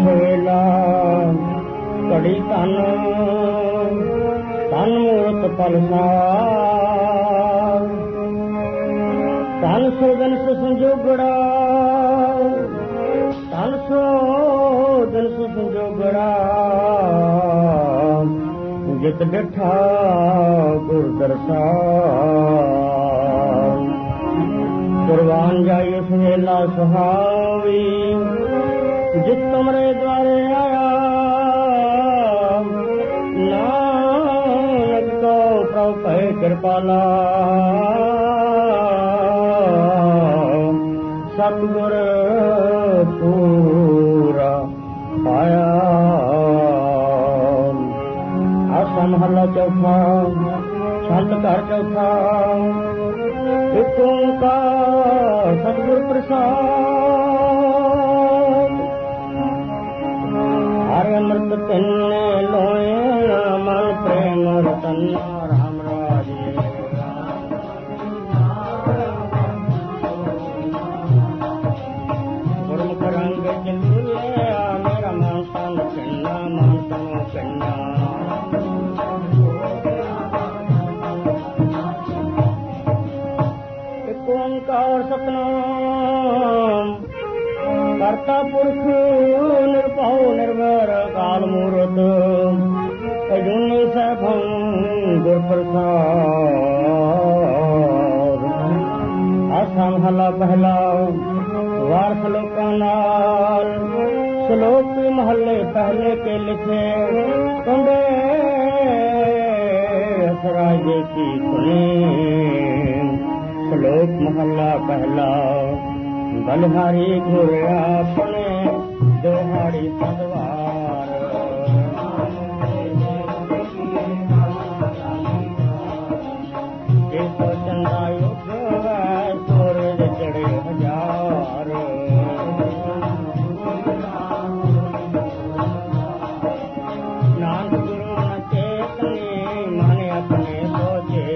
ਸਵੇਲਾ ਘੜੀ ਧਨ ਧਨ ਮੂਰਤ ਪਲਸਾਰ ਧਨ ਸੋ ਦਿਨ ਸੰਜੋਗੜਾ ਧਨ ਸੋ ਦਿਨ ਸੰਜੋਗੜਾ ਜਿਤ ਬਿਠਾ ਗੁਰ ਦਰਸਾਰ ਕੁਰਬਾਨ ਜਾਇ ਸਵੇਲਾ ਸੁਹਾਵੀ ਜਿਤ ਤੁਮਰੇ ਦੁਆਰੇ ਆਇਆ ਨਾਨਕ ਕੋ ਪ੍ਰਭ ਭੈ ਕਿਰਪਾਲਾ ਸਤਿਗੁਰ ਪੂਰਾ ਪਾਇਆ। ਆਸਾ ਮਹੱਲਾ ਚੌਥਾ ਛੰਦ ਘਰ ਚੌਥਾ ਇਕ ਓੰਕਾਰ ਸਤਿਗੁਰ ਪ੍ਰਸਾਦ ਹਰਿ ਅੰਮ੍ਰਿਤ ਤਿੰਨੇ ਲੋਏ ਮਨ ਪ੍ਰੇਮ ਰਤਨ ਰਾਮ ਰਾਜੇ ਗੁਰਮੁਖ ਰੰਗ ਚੰਦੂਲਿਆ ਮੇਰਾ ਮਨ ਤਨ ਚੰਨਾ ਮਨ ਤਨੋ ਚੰਨਾ ਇਕ ਓੰਕਾਰ ਸਤਿਨਾਮ ਕਰਤਾ ਪੁਰਖ ਨਿਰਭਉ ਨਿਰਵੈਰ ਅਕਾਲ ਮੂਰਤ ਅਜੂਨੀ ਸੈਭੰ ਗੁਰ ਪ੍ਰਸਾਦ। ਆਸਾ ਮਹਲਾ ਪਹਿਲਾ ਵਾਰ ਸ਼ਲੋਕਾਂ ਨਾਲ ਸ਼ਲੋਕ ਮਹੱਲੇ ਪਹਿਲੇ ਕੇ ਲਿਖੇ ਕੰਡੇ ਅਸਰਾਜੇ ਕੀ ਸੁਨੇ। ਸ਼ਲੋਕ ਮਹੱਲਾ ਪਹਿਲਾ ਬਲਿਹਾਰੀ ਗੁਰ ਆਪਣੇ ਦੋਹਾੜੀ ਪਦਵਾਰ ਜਿਸ ਚੰਦਾ ਯੁੱਧ ਸੂਰਜ ਚੜੇ ਹਜ਼ਾਰ ਨਾਨਕ ਗੁਰੂ ਨ ਚੇਤਨੀ ਮਨ ਆਪਣੇ ਸੋਚੇ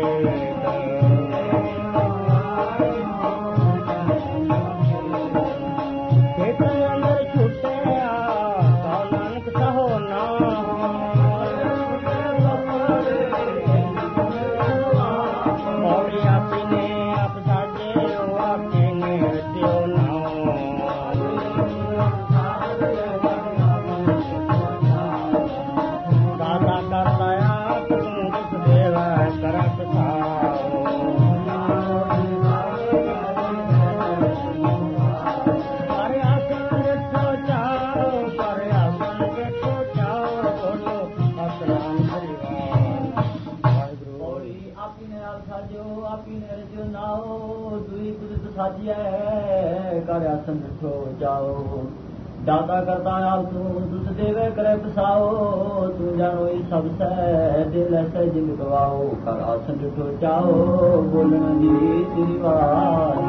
ਦਾਤਾ ਕਰਤਾ ਆਪ ਤੂੰ ਦੁੱਧ ਦੇਵੇ ਕਰੇ ਪਸਾਓ ਤੂੰ ਜਾਣੋ ਇਹ ਸਭ ਸੈ ਦਿਲ ਐਸੇ ਜਿੰਦ ਗਵਾਓ ਕਰ ਆਸਨ ਜਿਠੋ ਚਾਓ ਬੋਲਣ ਦੀ ਤੇਰੀ ਵਾਰ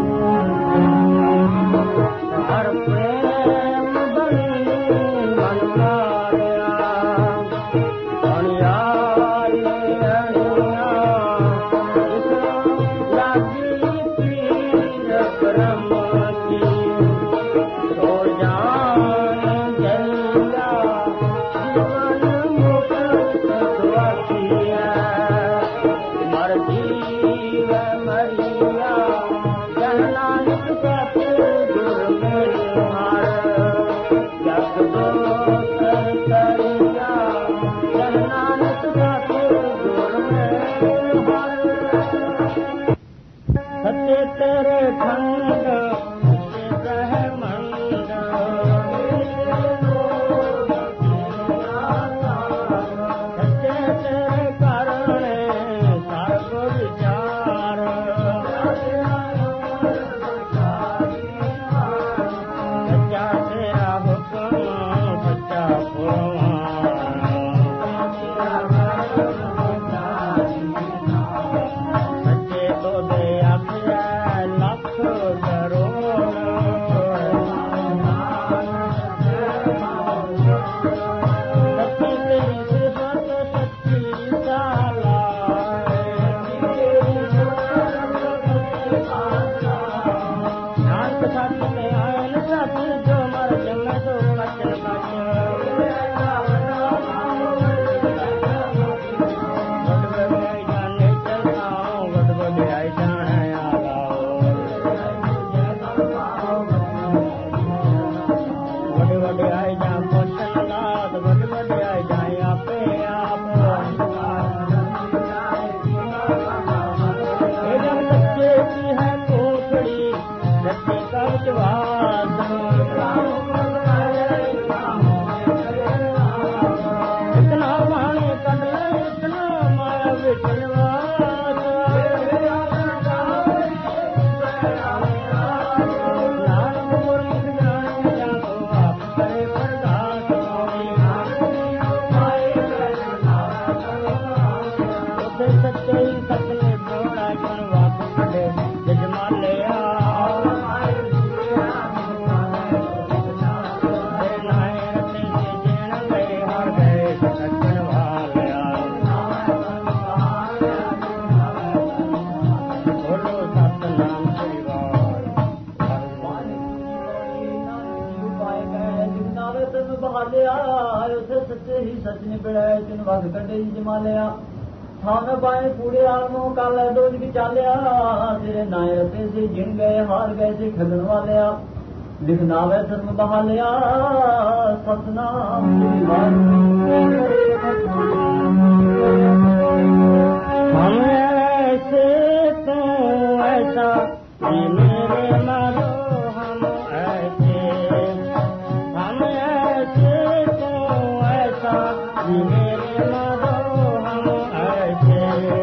ਹਰ ਪ੍ਰੇਮ ਬਣੀ ਮਨ ਮਾਰਿਆ ਅਣਿਆਰੀ ਅਣਿਆ ਇਸ ਲਾਗੀ ਪੀਰ ਕਰਮ तन बहा लिया उसे सच्चे ही सच निबड़े तिन वग कटे जमा लिया थान पाए कूड़े आलमों काल डोज की चालिया तेरे नाए रते से जिन गए हार गए से ठगन वाले लिखना वे धर्म बहा लिया सतनाम हम ऐसे तो ऐसा मेरे मारो हम ऐसे तो ऐसा मेरे मारो हम ऐसे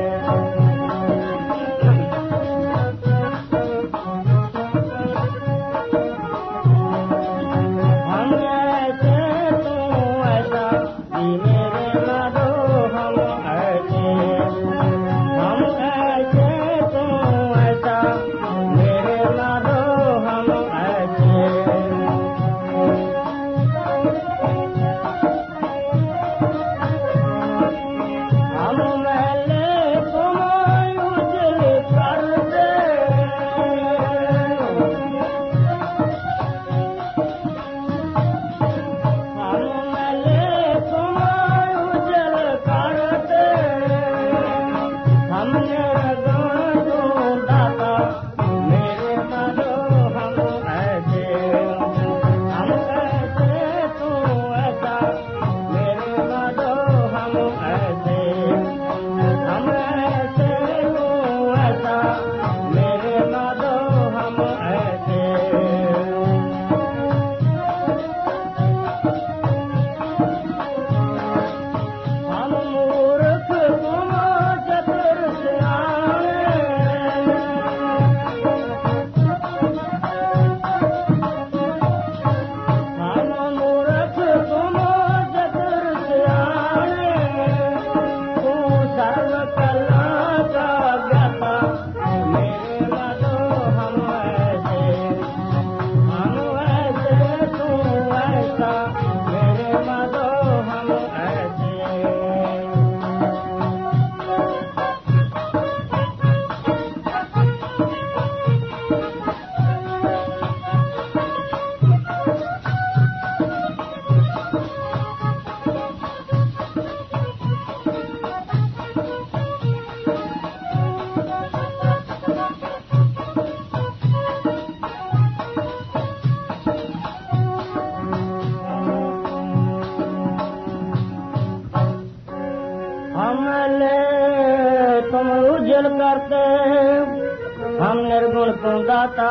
हम निर्गुण तुम दाता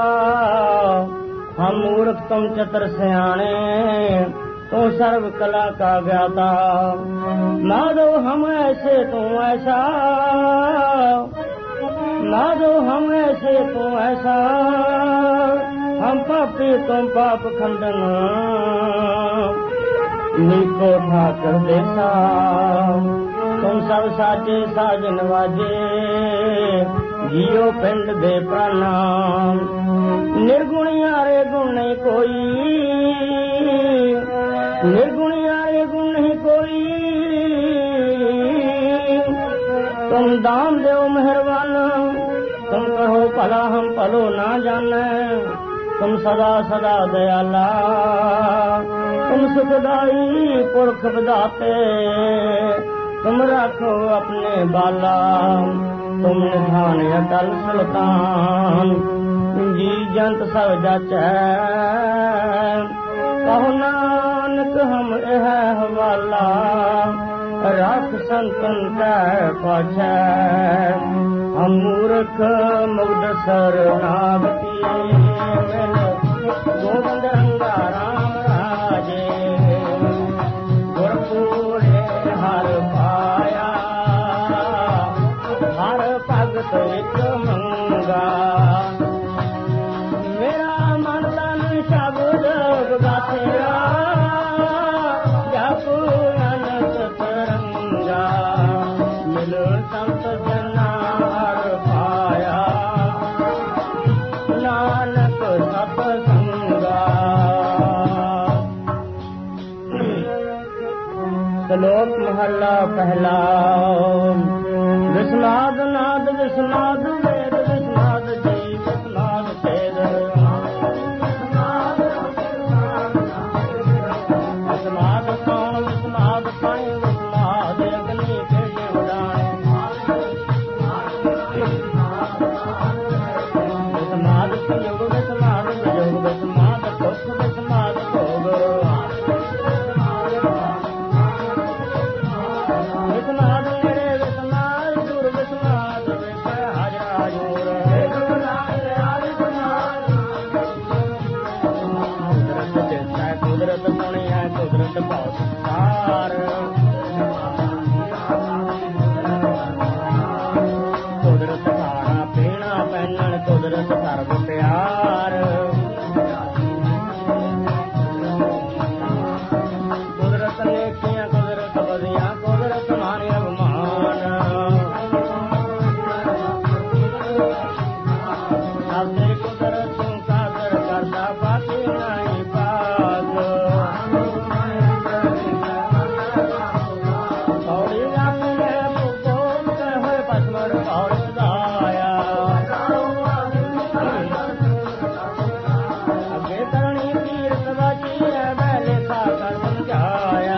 हम मूर्ख तुम चतुर सियाणे तू सर्व कला का ज्ञाता माधव हम ऐसे तू ऐसा माधव हम ऐसे तू ऐसा हम पापी तुम पाप खंडन नीको ठाकर देसा तुम सब साचे साजन वाजे जियो पिंड दे प्रणाम निर्गुणिया रे गुण नहीं कोई निर्गुणिया रे गुण नहीं कोई तुम दान दो मेहरबान तुम कहो भला हम भलो ना जाने तुम सदा सदा दयाला तुम सुखदाई पुरख विधाते तुम रखो अपने बाला तुम निधान अटल सुल्तान जी जंत सब जाचै कहो नानक हम यह हवाला रख संतन कै पाछै हम मूर्ख मुग्ध शरणागति मिल गोविंद रंगा राम राजे गुरपुरे हर पाया हर भगत एक मंगा मेरा मन तन शब्द गाथेरा जप अनंत तरंगा मिल संत जना हर पाया नानक सत्संगा। श्लोक महला पहला विस्नाद नाद विस्नाद वेद विस्नाद जी विस्नाद वेद ਕੁਦਰਤ ਸੁਣਿਆ ਕੁਦਰਤ ਬਹੁਤ ਸਾਰ ਕੁਦਰਤ ਖਾਣਾ ਪੀਣਾ ਪਹਿਨਣ ਕੁਦਰਤ ਸਰਬ ਪਿਆਰ ਕੁਦਰਤ ਨੇਕੀਆਂ ਕੁਦਰਤ ਵਧੀਆਂ ਕੁਦਰਤ ਮਾਰੇ ਅਭਮਾਨ ਆਪਣੀ ਕੁਦਰਤ ਨੂੰ ਕਾਦਰ ਕਰਦਾ ਬਾਕੀ ਨਹੀਂ ਪਾਗ ਕੌੜੀ ਆਪਣੇ ਭੁਗੋਲ ਕੇ ਹੋਏ ਪਸਮਰ ਕੌੜੀ ਦਾਇਆ ਅੱਗੇ ਕਰਨੀ ਕੀਰਤ ਬਾਜੀ ਹੈ ਬੈਲੇ ਖਾ ਕਰ ਸਮਝਾਇਆ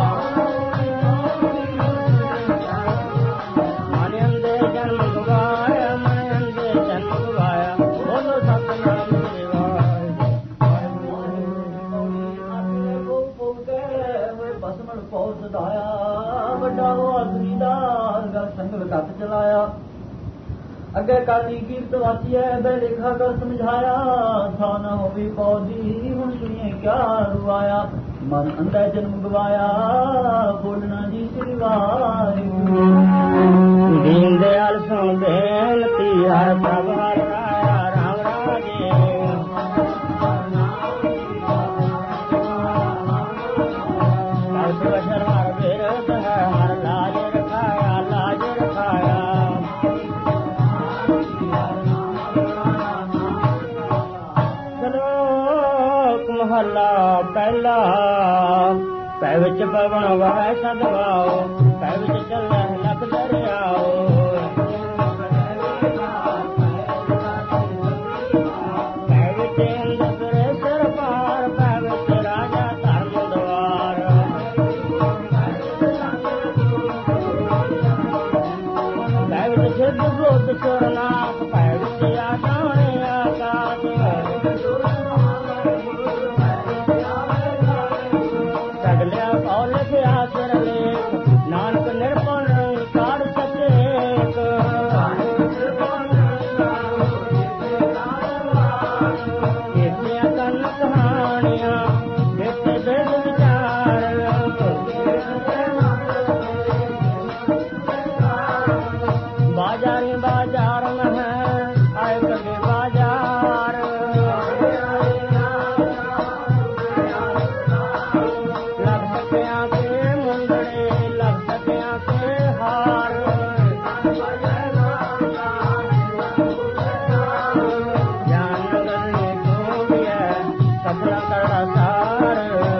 ਮਨ ਅੰਦੇ ਜਨਮ ਗਵਾਇਆ ਮਨ ਅੰਦੇ ਜਨਮ ਗਵਾਇਆ ਬੋਲੋ ਸਤਿਨਾਮ ਸ੍ਰੀ ਪਸਮਣ ਪਹੁੰਚ ਸਦਾਇਆ ਵੱਡਾ ਉਹ ਆਦਮੀ ਦਾ ਸੰਗ ਕੱਟ ਚਲਾਇਆ ਅੱਗੇ ਕਰਨੀ ਕੀਰਤ ਵਾਚੀ ਹੈ ਬੈ ਲੇਖਾ ਕਰ ਸਮਝਾਇਆ ਥਾ ਨਾ ਹੋਵੇ ਪੌਦੀ ਹੁਣ ਸੁਣੀਏ ਕਿਆ ਰੁਆਇਆ ਮਨ ਅੰਦਰ ਜਨਮ ਗਵਾਇਆ ਬੋਲਣਾ ਜੀ ਸ੍ਰੀ ਵਾਹਿਗੁਰੂ ਦੀਨ ਦਿਆਲ ਸੁਣ ਬੇਨਤੀ ਹਰ ਪ੍ਰਭ ਹਰ ਰਾਇਆ ਰਾਮ ਰਾਜੇ ਬਸ਼ਰ ਹਰ ਬਿਰਧ ਹੈ ਹਰ ਲਾਜ ਰਖਾਇਆ ਲਾਜ ਰਖਾਇਆ ਸ਼ਲੋਕ ਮਹਲਾ ਪਹਿਲਾ ਪੈ ਵਿੱਚ ਪਵਨ ਵਹੈ ਸਦਵਾਓ ਪੈ ਵਿੱਚ ਚੱਲੈ ਲਖ ਦਰਿਆਓ ਪੈ ਵਿੱਚ ਇੰਦਰ ਸਿਰ ਪਾਰ ਪੈ ਵਿੱਚ ਰਾਜਾ ਧਰਮ ਦਵਾਰ ਪੈ ਵਿੱਚ ਸਿੱਧ ਬੁੱਧ ਸੁਰਨਾਥ ਪੈ ਵਿੱਚ ਆਕਾਣੇ ਆਕਾਸ਼ ਸਗਲਿਆ ਕੌਲ ਲਿਖਿਆ ਸਿਰ ਲੇਖ ਨਾਨਕ ਨਿਰਪਣ ਕਾੜ ਸਚੇਕ ਕੀਤੀਆਂ ਕੰਨ ਕਹਾਣੀਆਂ ਦਿੱਤੇ ਬੇਦ ਵਿਚਾਰ ਬਾਜ਼ਾਰੀ ਬਾਜ਼ਾਰ ਨ ਹੈ ਆਏ ਕਦੇ ਬਾਜ਼ਾਰ ਲੱਗ ਸਕਿਆ ਕੇ ਮੁੰਦੜੇ ਲੱਗ ਸਕਿਆ ਕੇ ਹਾਰ ਜਾਨ ਨਗਰ ਨੇ ਗੋਬਿਆ ਸਪਨਾ ਕਰਦਾ ਸਾਰ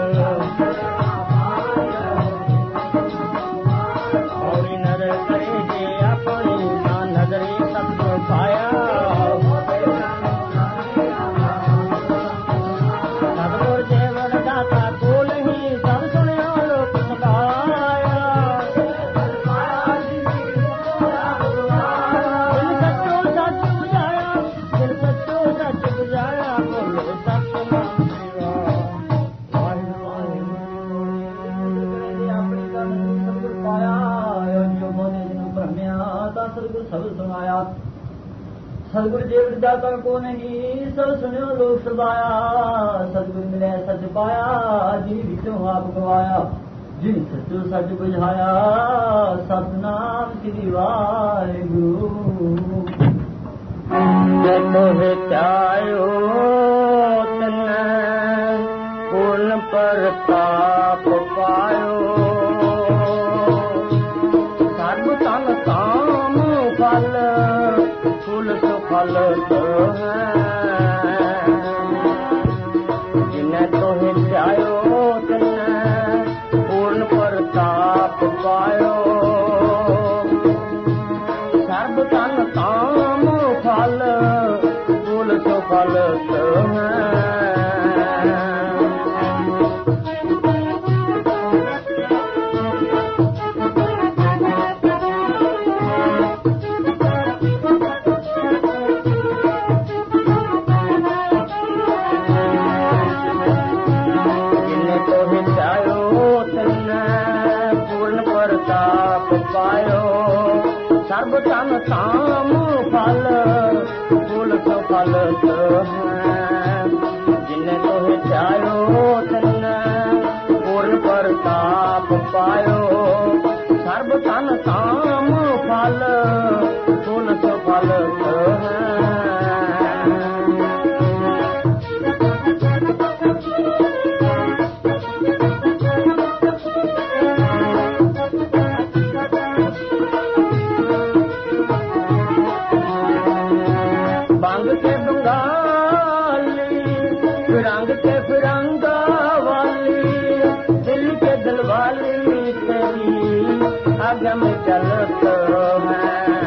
ਔਰੀ ਨਦਰ ਕਰੇ ਜੇ ਆਪਣੀ ਨਾ ਨਜ਼ਰੀ ਸਭ ਤੋਂ ਪਾਇਆ ਸਤਿਗੁਰ ਜੇ ਵਡਦਾਤਾ ਕੋਲ ਹੀ ਸਭ ਸੁਣਿਆ ਲੋਕ ਸਕਾਇਆ ਦਿਲ ਸੱਚੋ ਸੱਚ ਬੁਝਾਇਆ ਦਿਲ ਸੱਚੋ ਸੱਚ ਬੁਝਾਇਆ ਬੋਲੋ ਸਤਿਨਾਮ ਸ੍ਰੀ ਆਪਣੀ ਕਰਨ ਨੂੰ ਸਤਿਗੁਰ ਪਾਇਆ ਜੋ ਬੋਲੇ ਜਿਹਨੂੰ ਭਰਮਿਆ ਤਾਂ ਸਤਿਗੁਰ ਸਬਦ ਸੁਣਾਇਆ ਸਤਿਗੁਰ ਜੇ ਵਿਦਾਤਾ ਕੋ ਨਹੀਂ ਸਭ ਸੁਣਿਓ ਲੋਕ ਸਦਾਇਆ ਸਤਿਗੁਰ ਮਿਲਿਆ ਸੱਚ ਪਾਇਆ ਜੀ ਵਿੱਚੋਂ ਆਪ ਗਵਾਇਆ ਜਿਨ ਸੱਚੋ ਸੱਚ ਬੁਝਾਇਆ ਸਤਨਾਮ ਸ੍ਰੀ ਵਾਹਿਗੁਰੂ ਜਤੋ ਵਿਚਾਇਓ ਤਨੈ ਪੂਰਨ ਪ੍ਰਤਾਪ ਪਾਇਓ ਸਰਬ ਤਨ ਕਾਮ ਫਲ ਫੁੱਲ ਸੁਫਲ ਹੈ ਜਿਨੈ ਤੋਹਿ ਧਿਆਇਓ ਤਨੈ ਪੂਰਨ ਪ੍ਰਤਾਪ ਪਾਇਓ ਸਰਬ ਤਨ ਕਾਮ ਫਲ ਫੁੱਲ ਸੁਫਲ ਹੈ ਸਰਬ ਤਨ ਕਾਮ ਫਲ ਫੁੱਲ ਸੁਫਲ ਹੈ ਜਿਨੇ ਤੋਹਿ ਚਾਹਿਓ ਤਨ फरंगा वाली दिल के दिल वाली तेरी आगे में चलत है।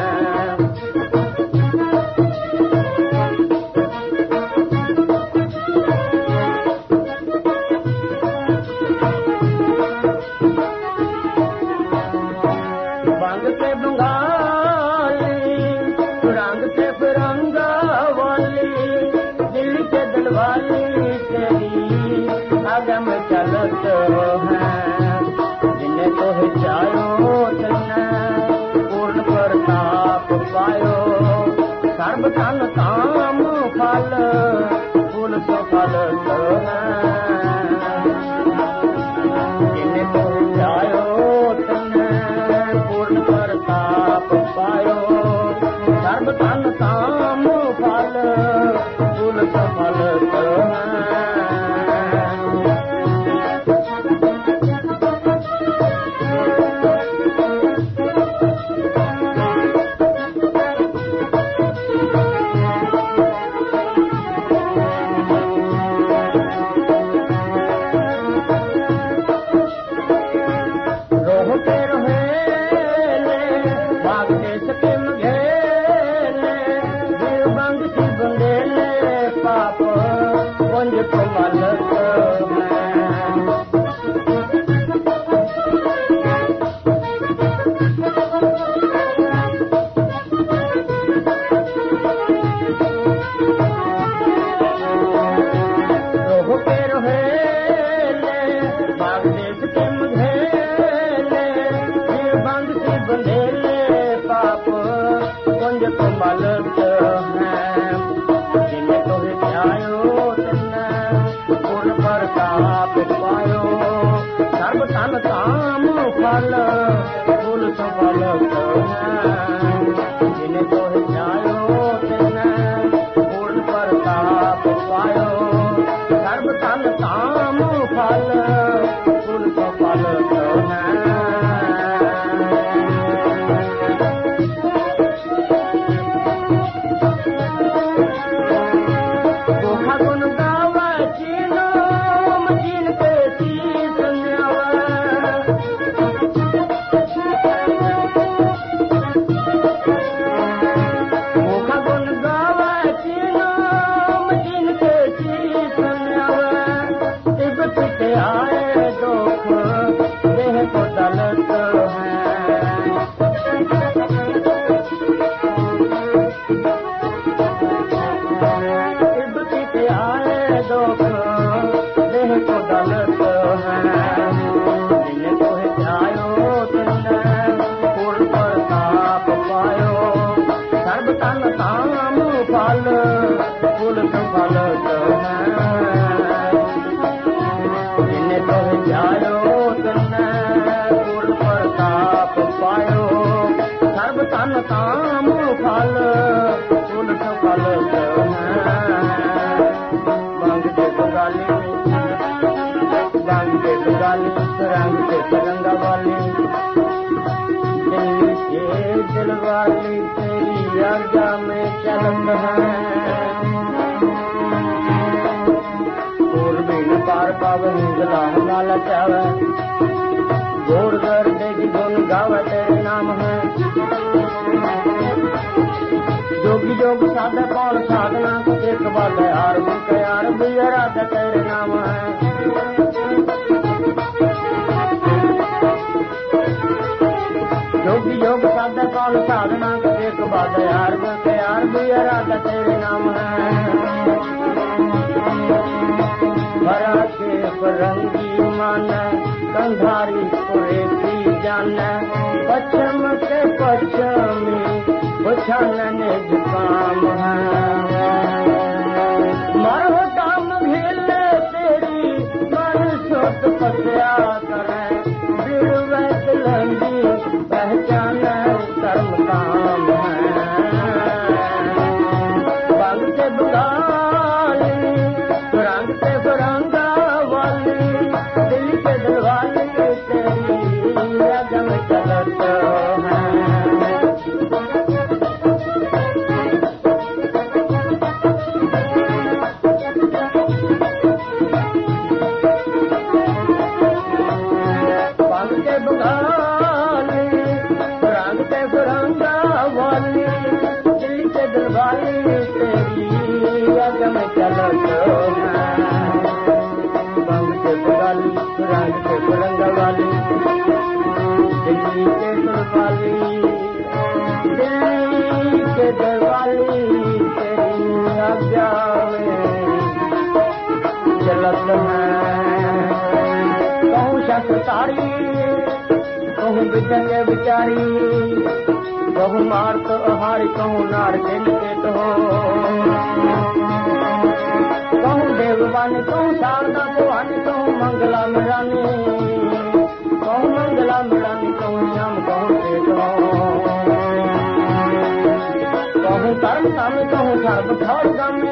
बंग के बंगाली रंग के फरंगा वाली दिल के दिल वाली तेरी आगे में चलत है। जिन्हें तो चायो तने पूर्ण प्रताप पायो सर्व तन काम फल फूल सो फलत है। जिन्हें तो चायो तने पूर्ण प्रताप पायो सर्व तन काम फल फूल सो फलत है। वाली, रंग के रंग वाली, दिल्ली के दिल वाली, दिल्ली के दिल वाली, तेरी आज्ञा में चलत है। कहूँ शस्तारी, कहूँ बिचंगे बिचारी, कहूँ मार तो हारी, कहूँ नार के निकेत हो, कहूँ देववानी, कहूँ शारदा भवानी, कहूँ मंगला मिरानी, कहूँ मंगला मिरानी, कहूँ श्याम, कहूँ पेट हो, कहूँ कर्म स्वामी, कहूँ सर्व ठोर स्वामी,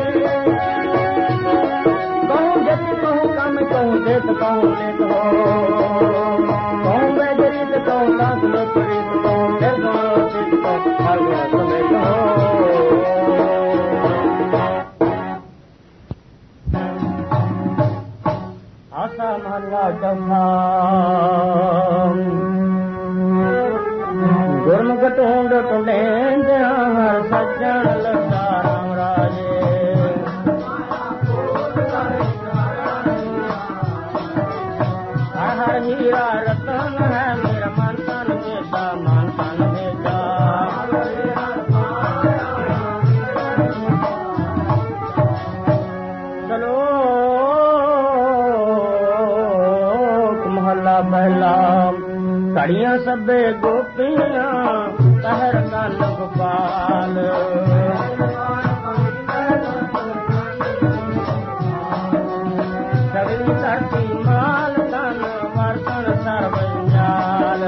कहूँ जति, कहूँ काम, कहूँ देत, कहूँ लेत हो, कहूँ वैदरित, कहूँ कांत लोकरीत, कहूँ निर्गुणोचित, कहूँ हर गुण समेत हो। आशा महला चौथा गुरमुख टूंड टूंडें हर सज्जन लगा राम राजे, हर हर हीरा रतन है मेरा मन तन बेटा, मन तन बेटा। चलो महला पहला कड़ियां सबे गोपियां कहर कान गोपाल, सगली धरती माल तन वर्तन सर्वंजाल,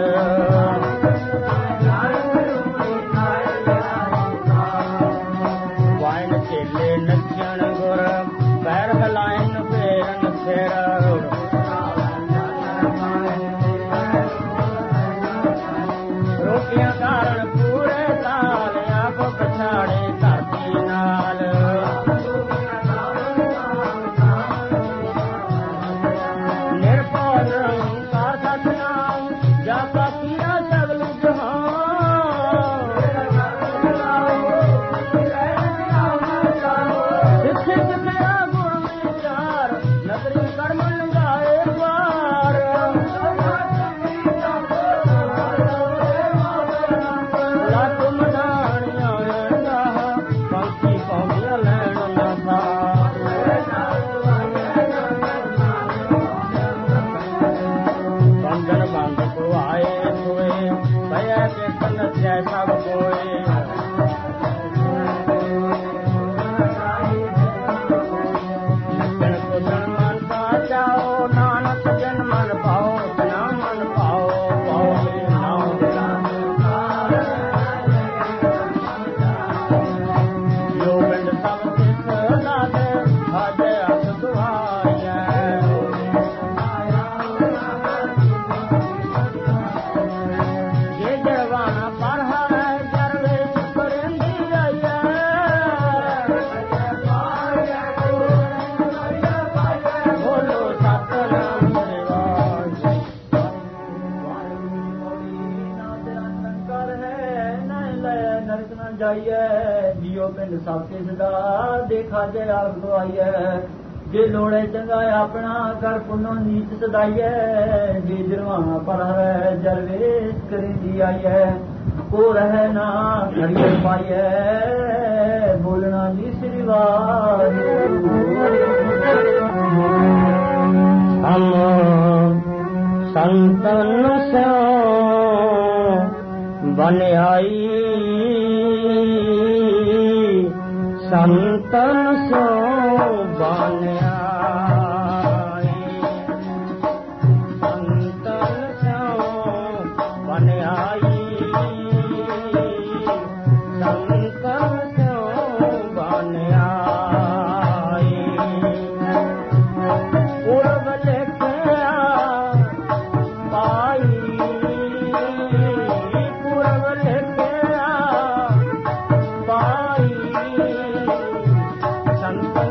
वाइन चेले नचन गुर पैर हलाइन फेरन फेर, रोटियां कारण पूरे ताल, आंखों पछाड़े धरती नाल, निर्भय निरंकार सतनाम, जाता किया सगल जहां, सिद्धि सिद्धया गुण विचार, नगरी कर्म लगाए द्वार, लाटू मदानियां पंखी पौंदिया लैन न था, बंधन बंध को आए सोए, भया के सन जय सब कोए, जन को जन मन पा जाओ, नानक जन मन पाओ, जना मन पाओ, पाओ नाम यो बिंद सब सिख लाले, अजय अस दुआया, ये जरवाना पढ़ा है जरवे करेंदी आया, बोलो सतनाम श्रीवास। नरक न जाइए, जियो पिंड सब किसदा, देखा जे आग गवाइए, जे लोड़े चंगा अपना कर पुनो नीच सदाइए, जे जरवाना पर है जरवेश करेंदी आइए, ओ रहे ना घड़िए पाइए, बोलना जी श्रीवास। हम संतन से बन आई, संतन से बन आई, संतन से बन आई, संतन से बन आई, पूर्व लेखया पाई, पूर्व लेखया पाई, संत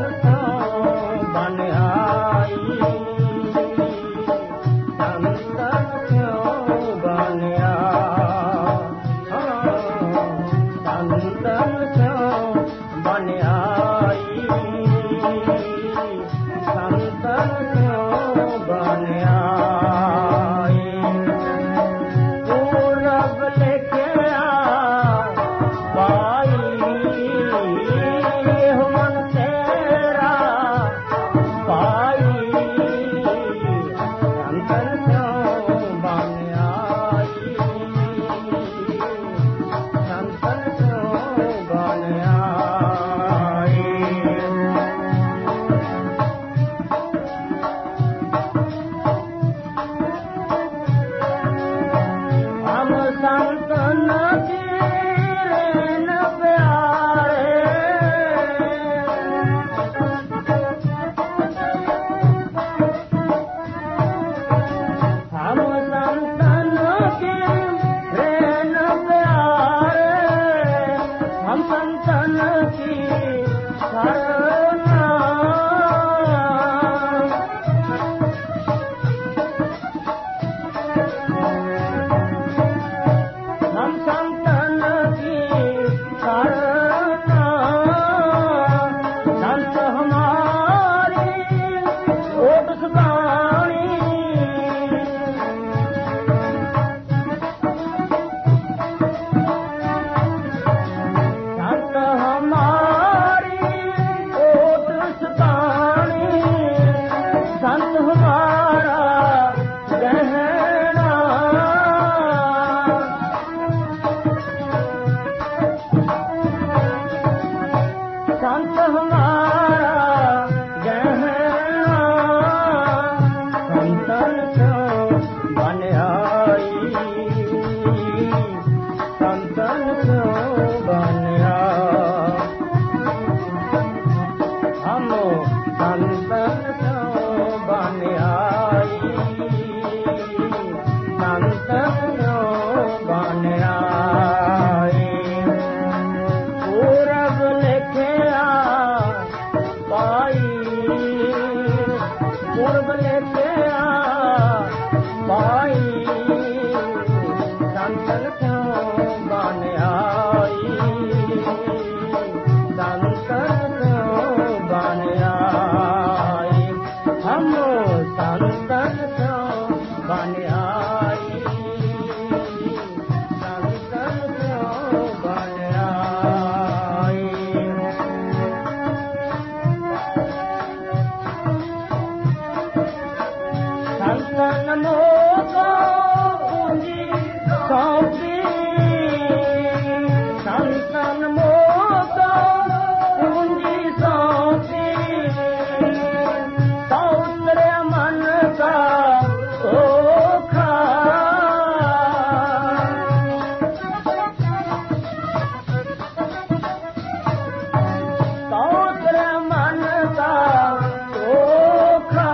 लिखिया पाई संतन क्यों बन आई संतन क्यों बन आई हम संतन क्यों बन आई संतन क्यों बन आई संतन मोको पूंजी सौंपी संतन मोको पूंजी सौंपी सौंदर्य मन का धोखा सौंदर्य मन का धोखा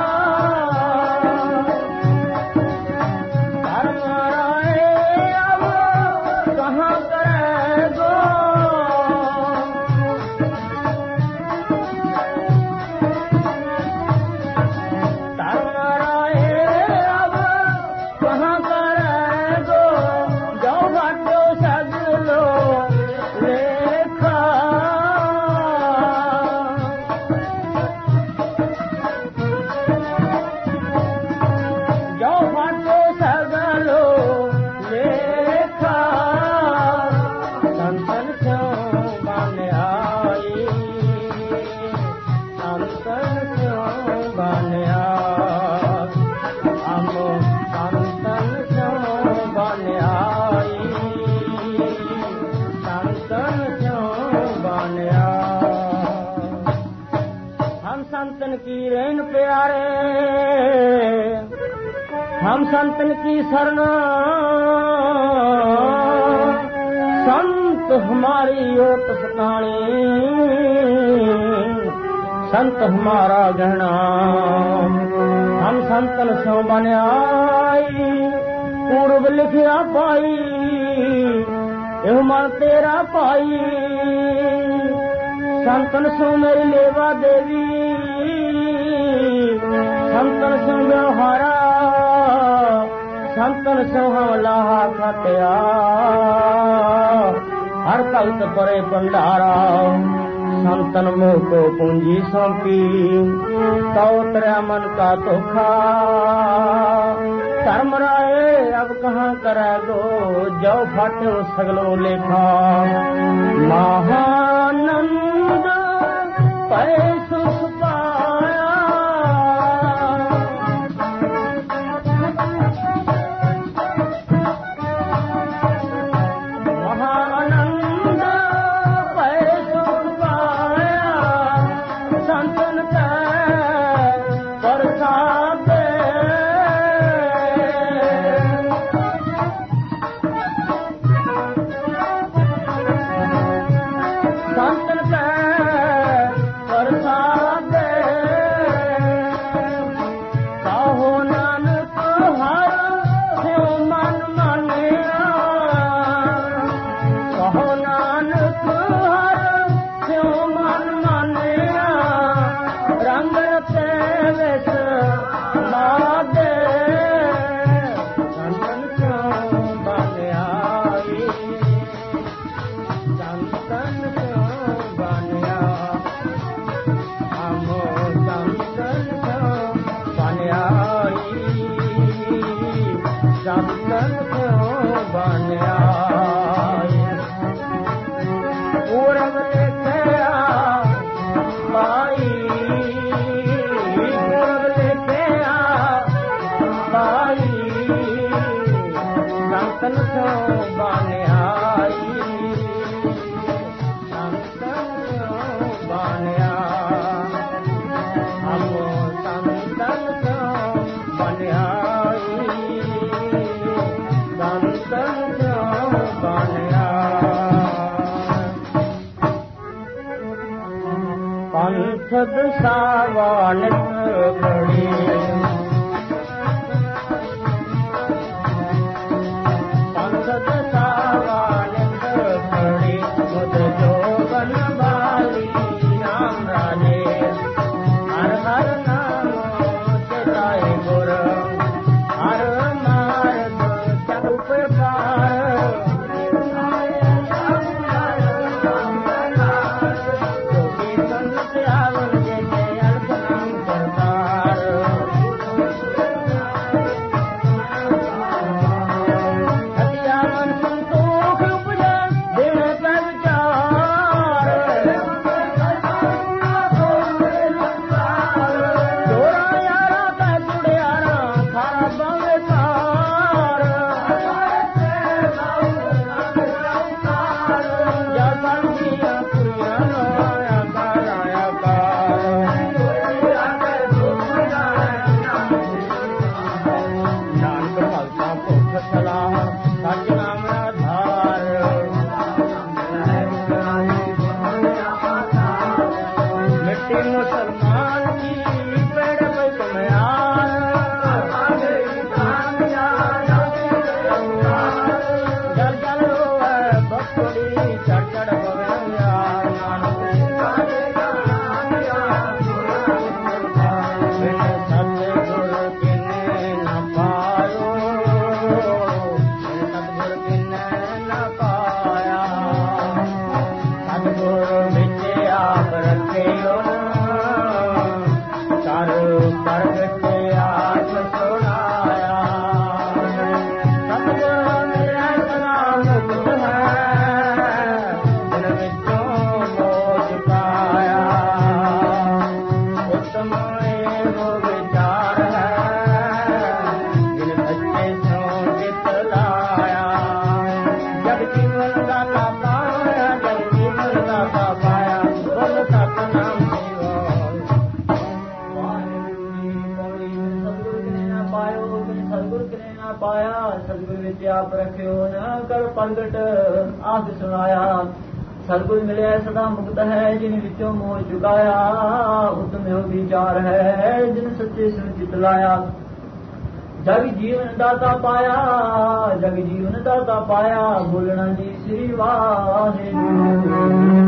संतन की रेन प्यारे हम संतन की शरण संत हमारी ओट सकाणी संत हमारा गहना हम संतन सो बन आई पूर्व लिखिया पाई एह मन तेरा पाई संतन सो मेरी लेवा देवी संतन सो व्यवहारा संतन सो हम लाहा खटिया हर भगत परे भंडारा संतन मोह को पूंजी सौंपी तो तेरा मन का धोखा धर्म राय अब कहाँ करे गो जो फाटे सगलो लेखा महानंद पै सुख पाया महानंद पै सुख पाया संतन का बरसात संतन का बरसात कहो नानक हर स्यों मन मानिया कहो नानक हर स्यों मन मानिया रंग रते विच लादे संतन क्यों बन आई संतन क्यों बन हम संतन क्यों बन आई संतन क्यों बन आई पूरब लिखिया पाई पूरब लिखिया पाई संतन क्यों बन आई संतन क्यों बन हम संतन क्यों बन आई संतन क्यों बन पंथद सावन घड़ी पंथद सावन घड़ी मुद जोगन बाली राम राजे हर हर नाम चिताए न पाया सतगुर विच आप रखियो न कर प्रगट आख सुनाया सतगुर मिले सदा मुक्त है जिन विचों मोह चुकाया उत्तम हो विचार है जिन सच्चे सुन चित लाया जग जीवन दाता पाया जग जीवन दाता पाया बोलना जी श्री वाहिगुरू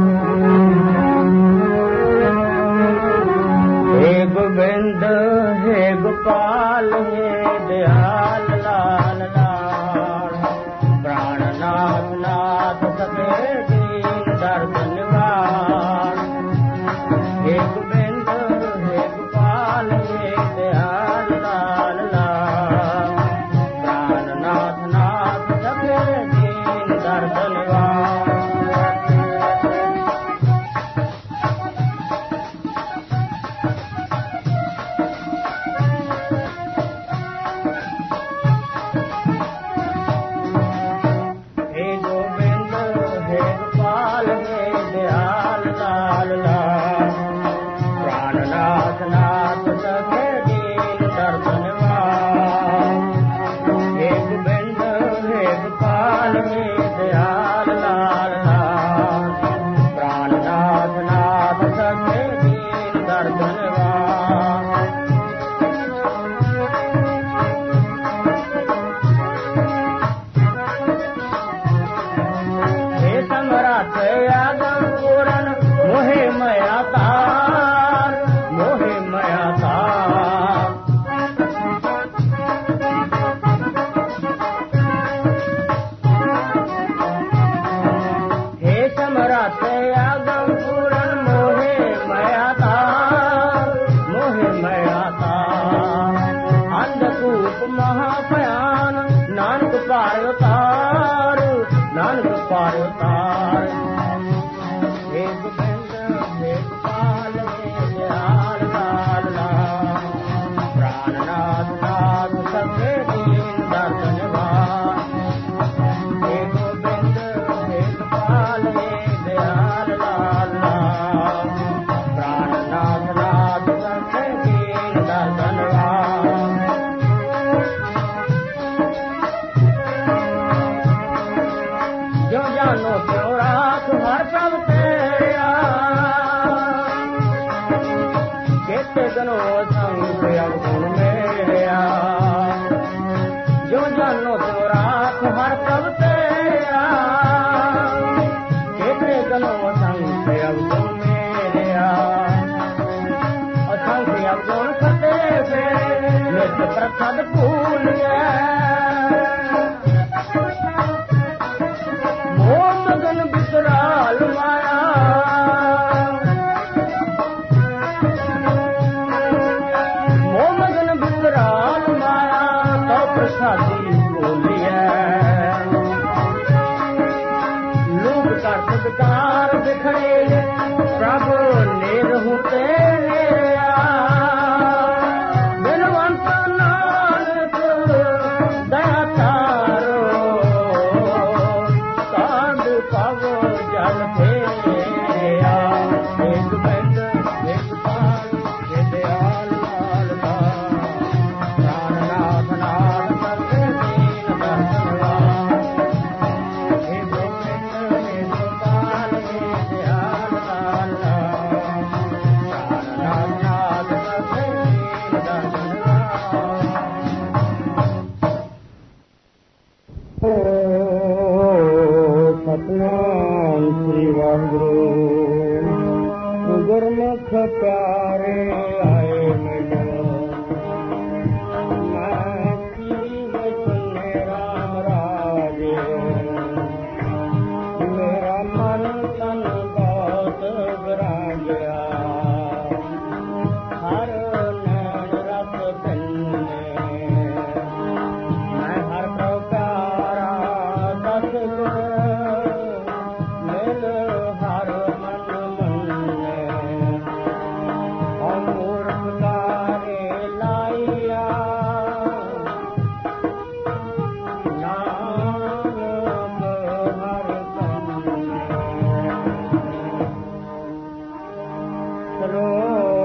हे गोबिंद हे गोपाल हे दयाल लाल लाल प्राणनाथ नाथ सके दीन दर्शन वार हे गोबिंद हे गोपाल हे दयाल लाल लाल प्राणनाथ नाथ सके दीन दर्शन वार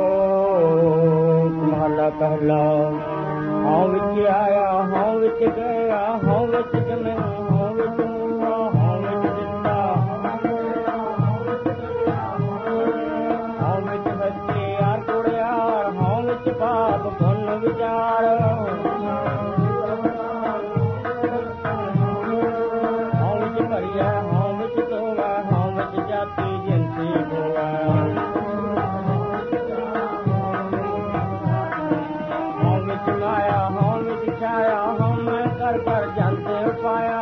पहला हाँ विच आया हाँ विच गया विचार हाँ विच भरिया हाँ विच धोवै हाँ विच जाति जिनसी होवै हाँ विच माया हाँ विच छाया हाँ मैं कर जानते पाया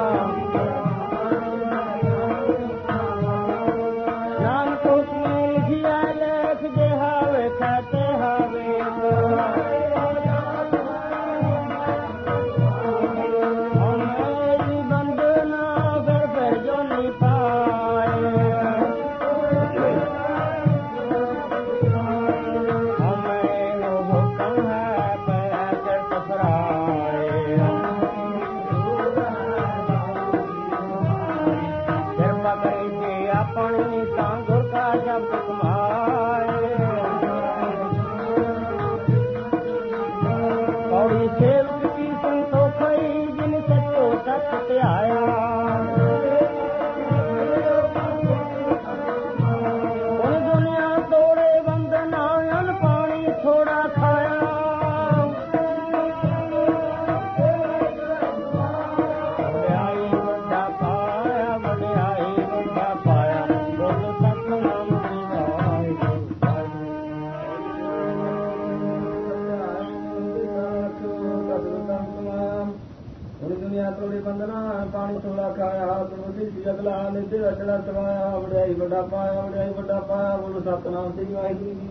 पानी थोड़ा खाया अगला नित्य रचना चवाया वड्याई वड्डा पाया बोलो सतनाम श्री वाहिगुरू जी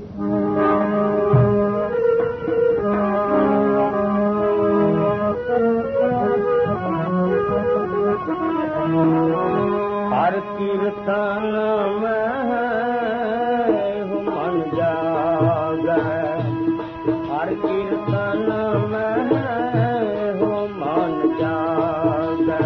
हर कीर्तन में मन जागै हर कीर्तन में मन जागै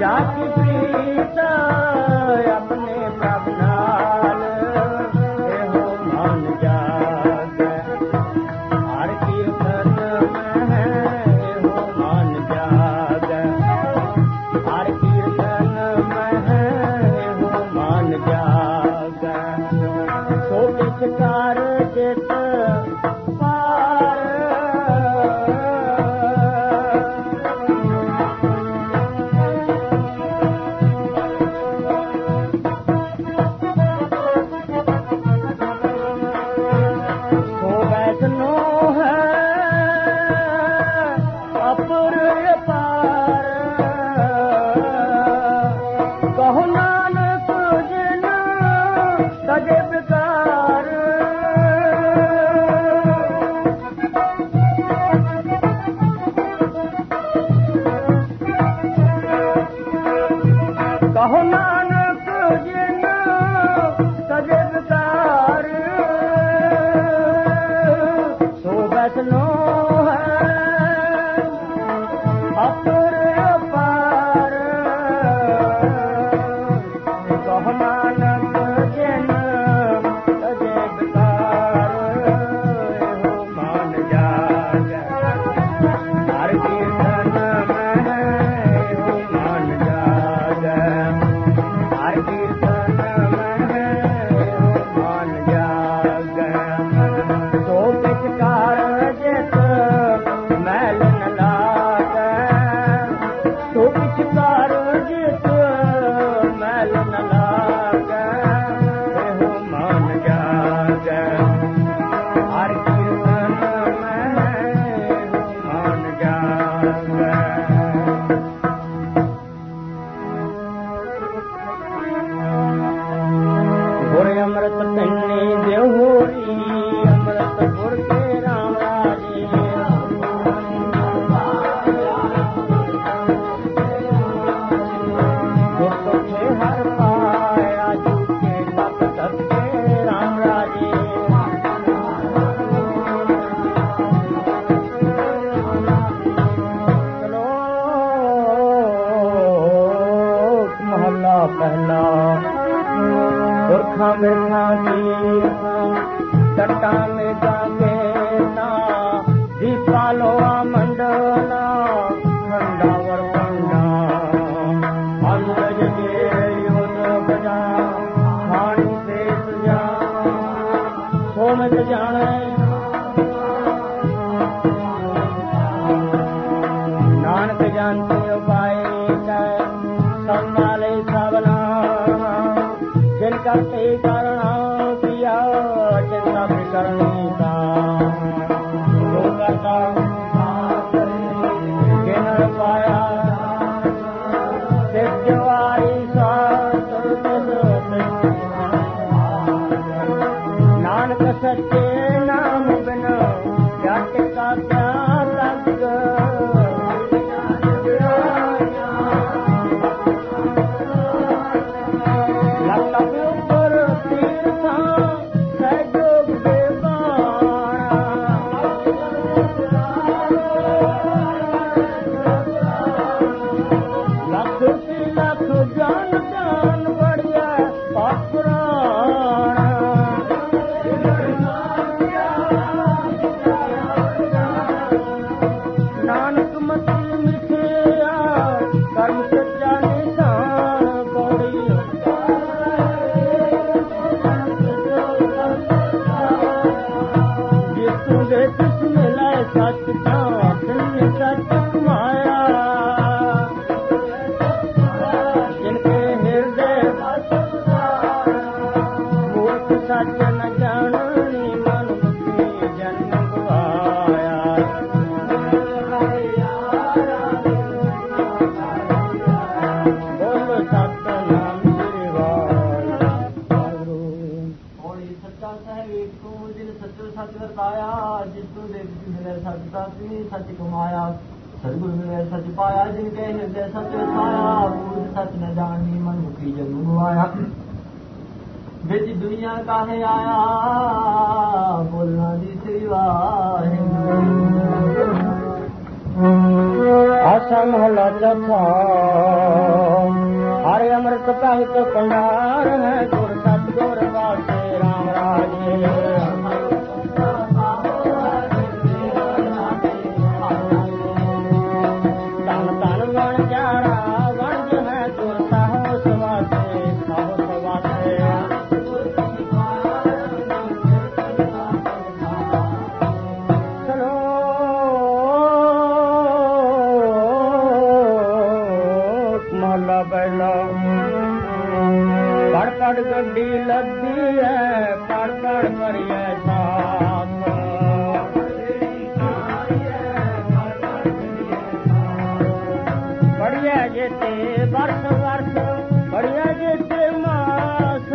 जाकी प्रीत अपने प्रभ नाल एहो मन जागै हर कीर्तन में एहो मन जागै हर कीर्तन में एहो मन जागै सो किछ कर चित कहो नानक जिन सजे बेकार सो वैष्णो है अपर अपार कहो नानक जिन सजे बेकार एहो मान जागै हर कीर्तन में एहो मान जागै हर कीर्तन में एहो मान जागै सो किछ कारजित मैल न लागै सो किछ कारजित मैल न लागै एहो मान जागै हर कीर्तन में एहो मान जागै गुर अमृत पिन्नी देवोरी अमृत गुर के राम राजे गुर तुझे हर पाया झूठे तप तप के राम राजे श्लोक महला पहला पुरखा मिर्खा कीर्ता टट्टा में जाके ना दीपालो मंडला खंडावर पंडा अंदर के युद्ध बजा खानी से तुझा सोमत जाने नानक जानते उपाय संभाले सबना जिन करते करना किया चिंता भी करनी था जो करता गिनर पाया सिद्धवाई नानक सच्चे नाम बिना जट का क्या लग नानक मती मिठिया कर्म सच्चा निशान पड़ी जिसू दे तिस मिले सच सच माया जिनके हृदय मूर्ख सच न जाननी मन मुक्ति जन्म गवाया सच वरताया जिसू देव मिले सच प्राप्ति सच कमाया सदगुरु मिले सच पाया जिनके हृदय सच वसाया मूर्ख सच न जाननी मन मुखी जन्म गवाया बिच दुनिया काहे आया बोलना दी सिवा आशा महला चौथा भगत पंडार है गुर सतगुर वासे राम राजे गड्डी लद्दी है पड़ पड़ करिए साथ बढ़िया जेते वर्ष वर्ष बढ़िया जेते मास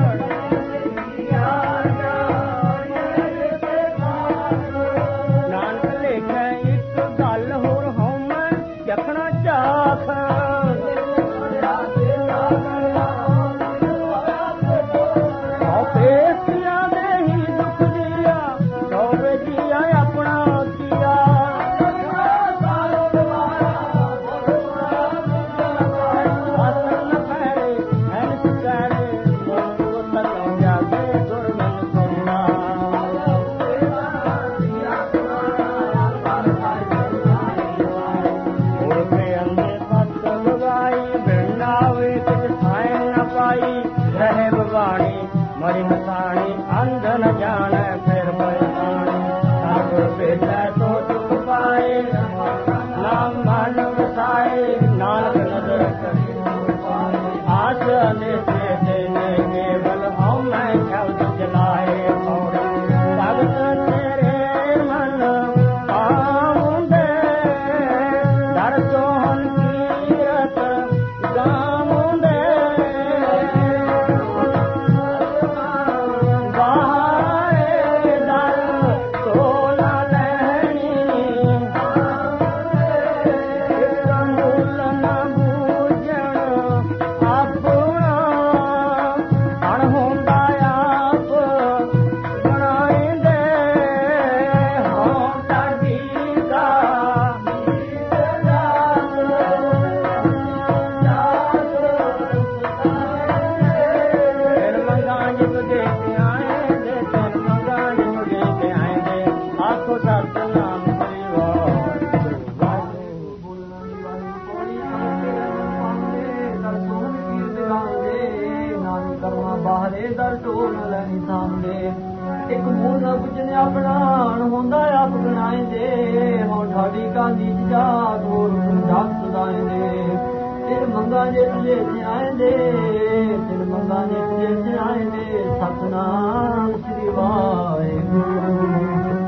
नानक लेखे एक गल होर हम जखना चाख मरी मसाणी अंध न जाने फिर परेशानी सतगुर भेटे तो चुप पाए नाम मन वसाए नानक नजर आस से देने केवल हम मैं शब्द चलाए भगत तेरे मन आमुंदे दर सोहन कीरत गामुंदे एक मूल न बुझने अपना होंदा आप गनाए दे हो ठाडी का नीच जात और जात सदाए दे तेरे मंगा जे तुझे आए दे तेरे मंगा जे तुझे आए दे सतनाम श्री वाहिगुरू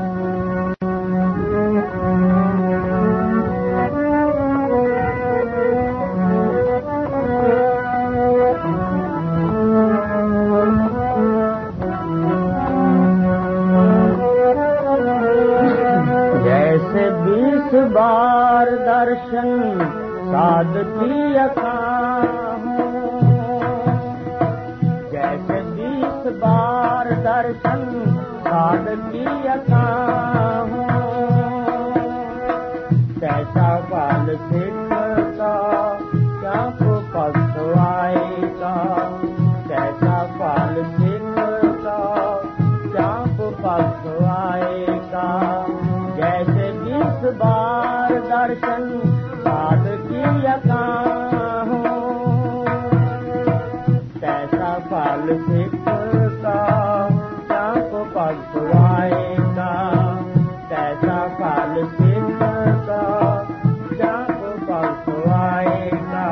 बार दर्शन साधती अखां जैसे 20 बार दर्शन साधती अखां कैसा बाल सिख का क्या को पक्षवाएगा कैसा बाल सिख का क्या को पक्षवाएगा जैसे 20 बार दर्शन साध की अखां कैसा फल सिख का क्या को पक्षवाएगा कैसा फल सिख का क्या को पक्षवाएगा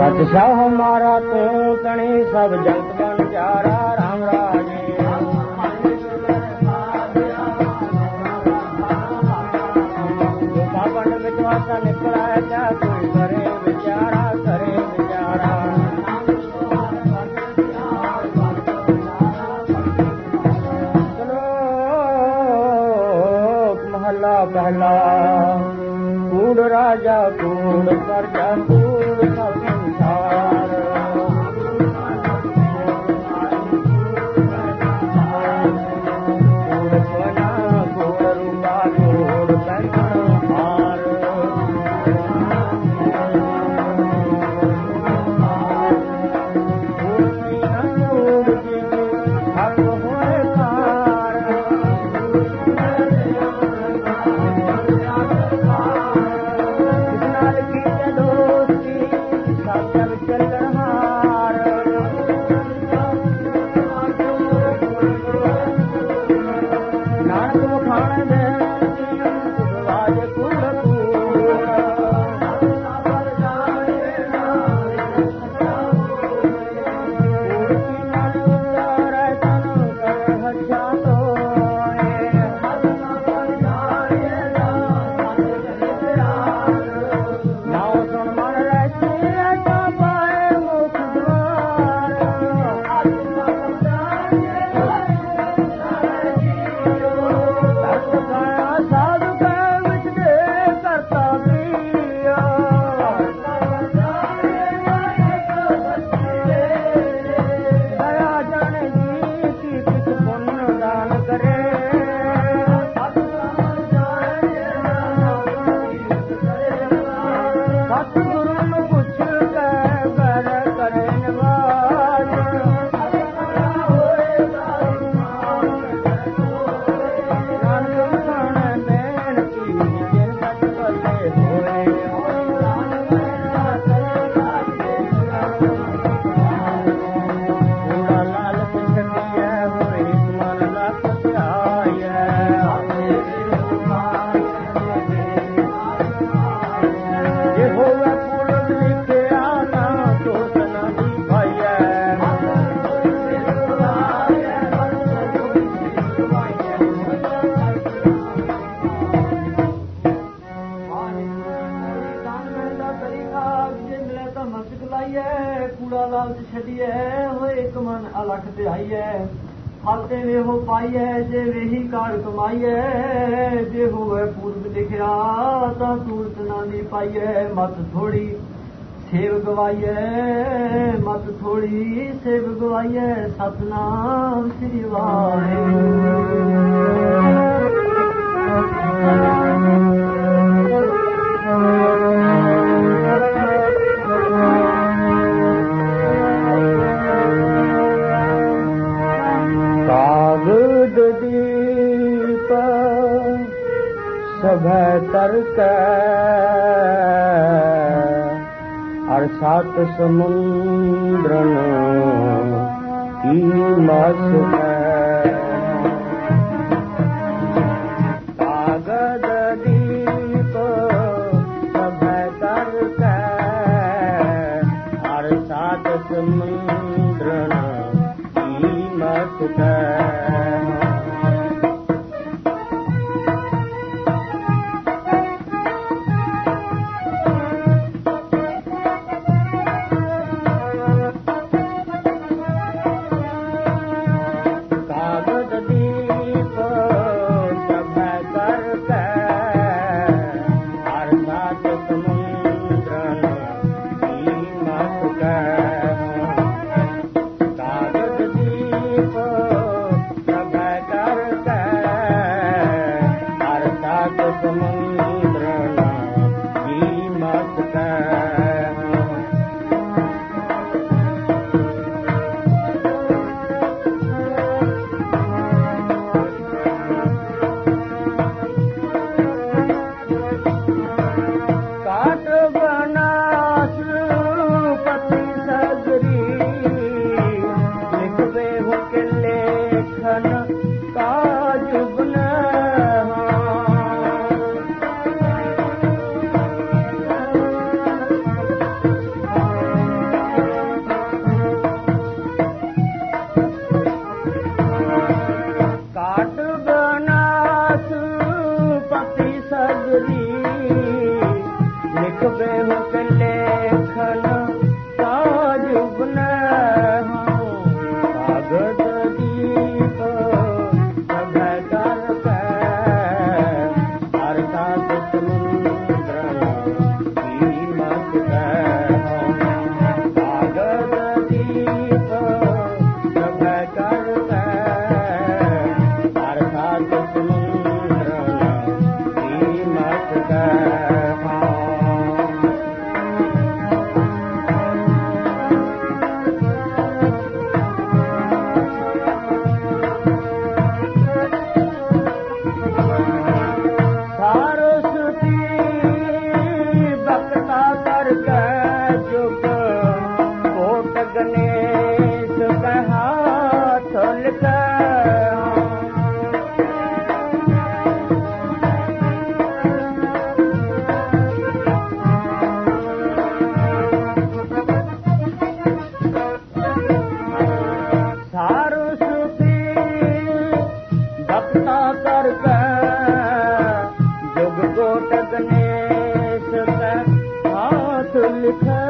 बादशाह हमारा तू तणी सब जगत बन जारा राम राजे बाबन विश्वासा निकला है क्या कोई करे विचारा चलो महला पहला कूड़ राजा कूड़ प्रजा कूड़ सब संसार कूड़ सोना कूड़ रूपा कूड़ कंगन हार कूड़ मीना कूड़ की हक होए कार हाथे वे हो पाई है जे वेही कार कमाई है जे होवे पूर्व लिखिया ता सूरत नानी पाई है मत थोड़ी सेव गवाई है मत थोड़ी सेव गवाई है सतनाम श्री तर्क और सात समुद्रन की मस कागद दीप सब तर्क और सात समुद्रन की मस कागद दीप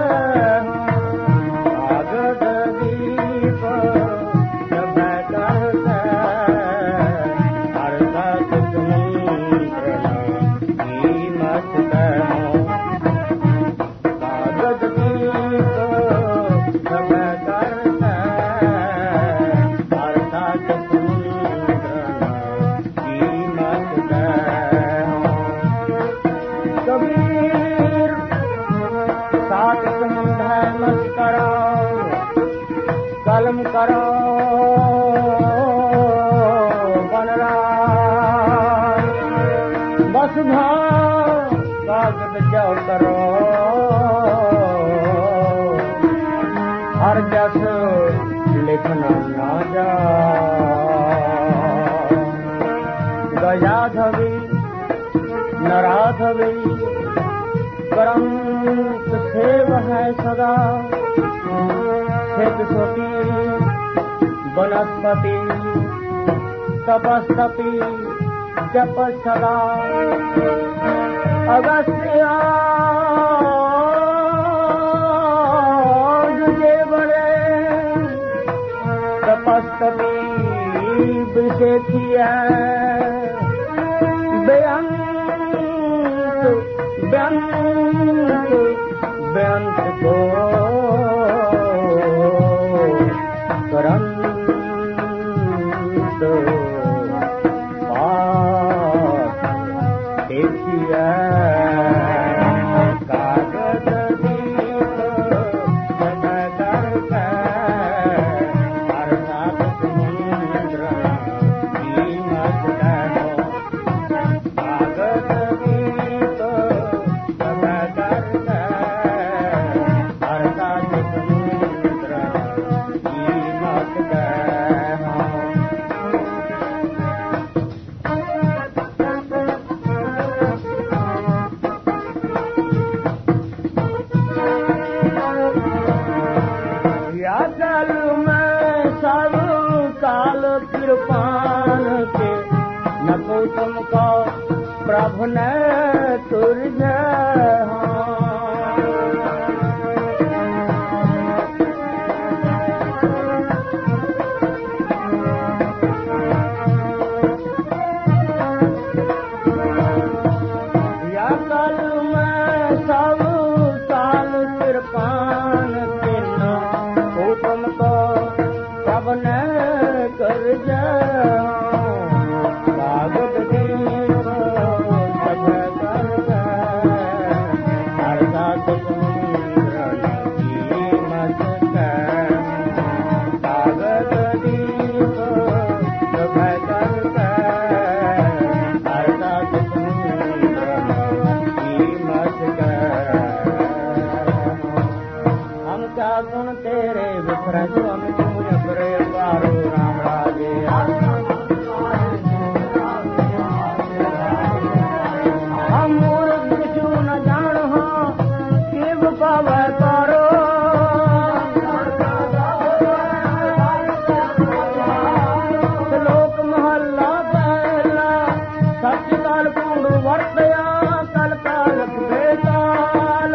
कलम करो बनरा बस भाव कागज जाओ करो हर जस लिखना ना जा गया धवी नरा धवी करंत सेव है सदा सिद्ध सोती वनस्पति तपस्तपि जप सदा अगस्त्य जे बड़े तपस्तपि विषेखिया बेअंत को करंत पाठ देखिए कागज दीप करके हर साथ समुद्र कीमत कहो कागज दीप करके हर साथ समुद्र कीमत कहो या चल मैं सब काल कृपान के न को तुमको प्रभु ने तुरज या कल मैं सब काल कृपान के न को तुमको प्रभु ने कर कागज दीप सब करके हर साथ समुद्र कीमत कागज दीप सब करके हर साथ समुद्र कीमत हम क्या गुण तेरे विफर स्वामी तुझ करे पारो राम राजे हम मूर्ख किछु न जान हो शिव पावे पारो श्लोक महला पहला सच काल कूड़ वर्तया कल काल बेताल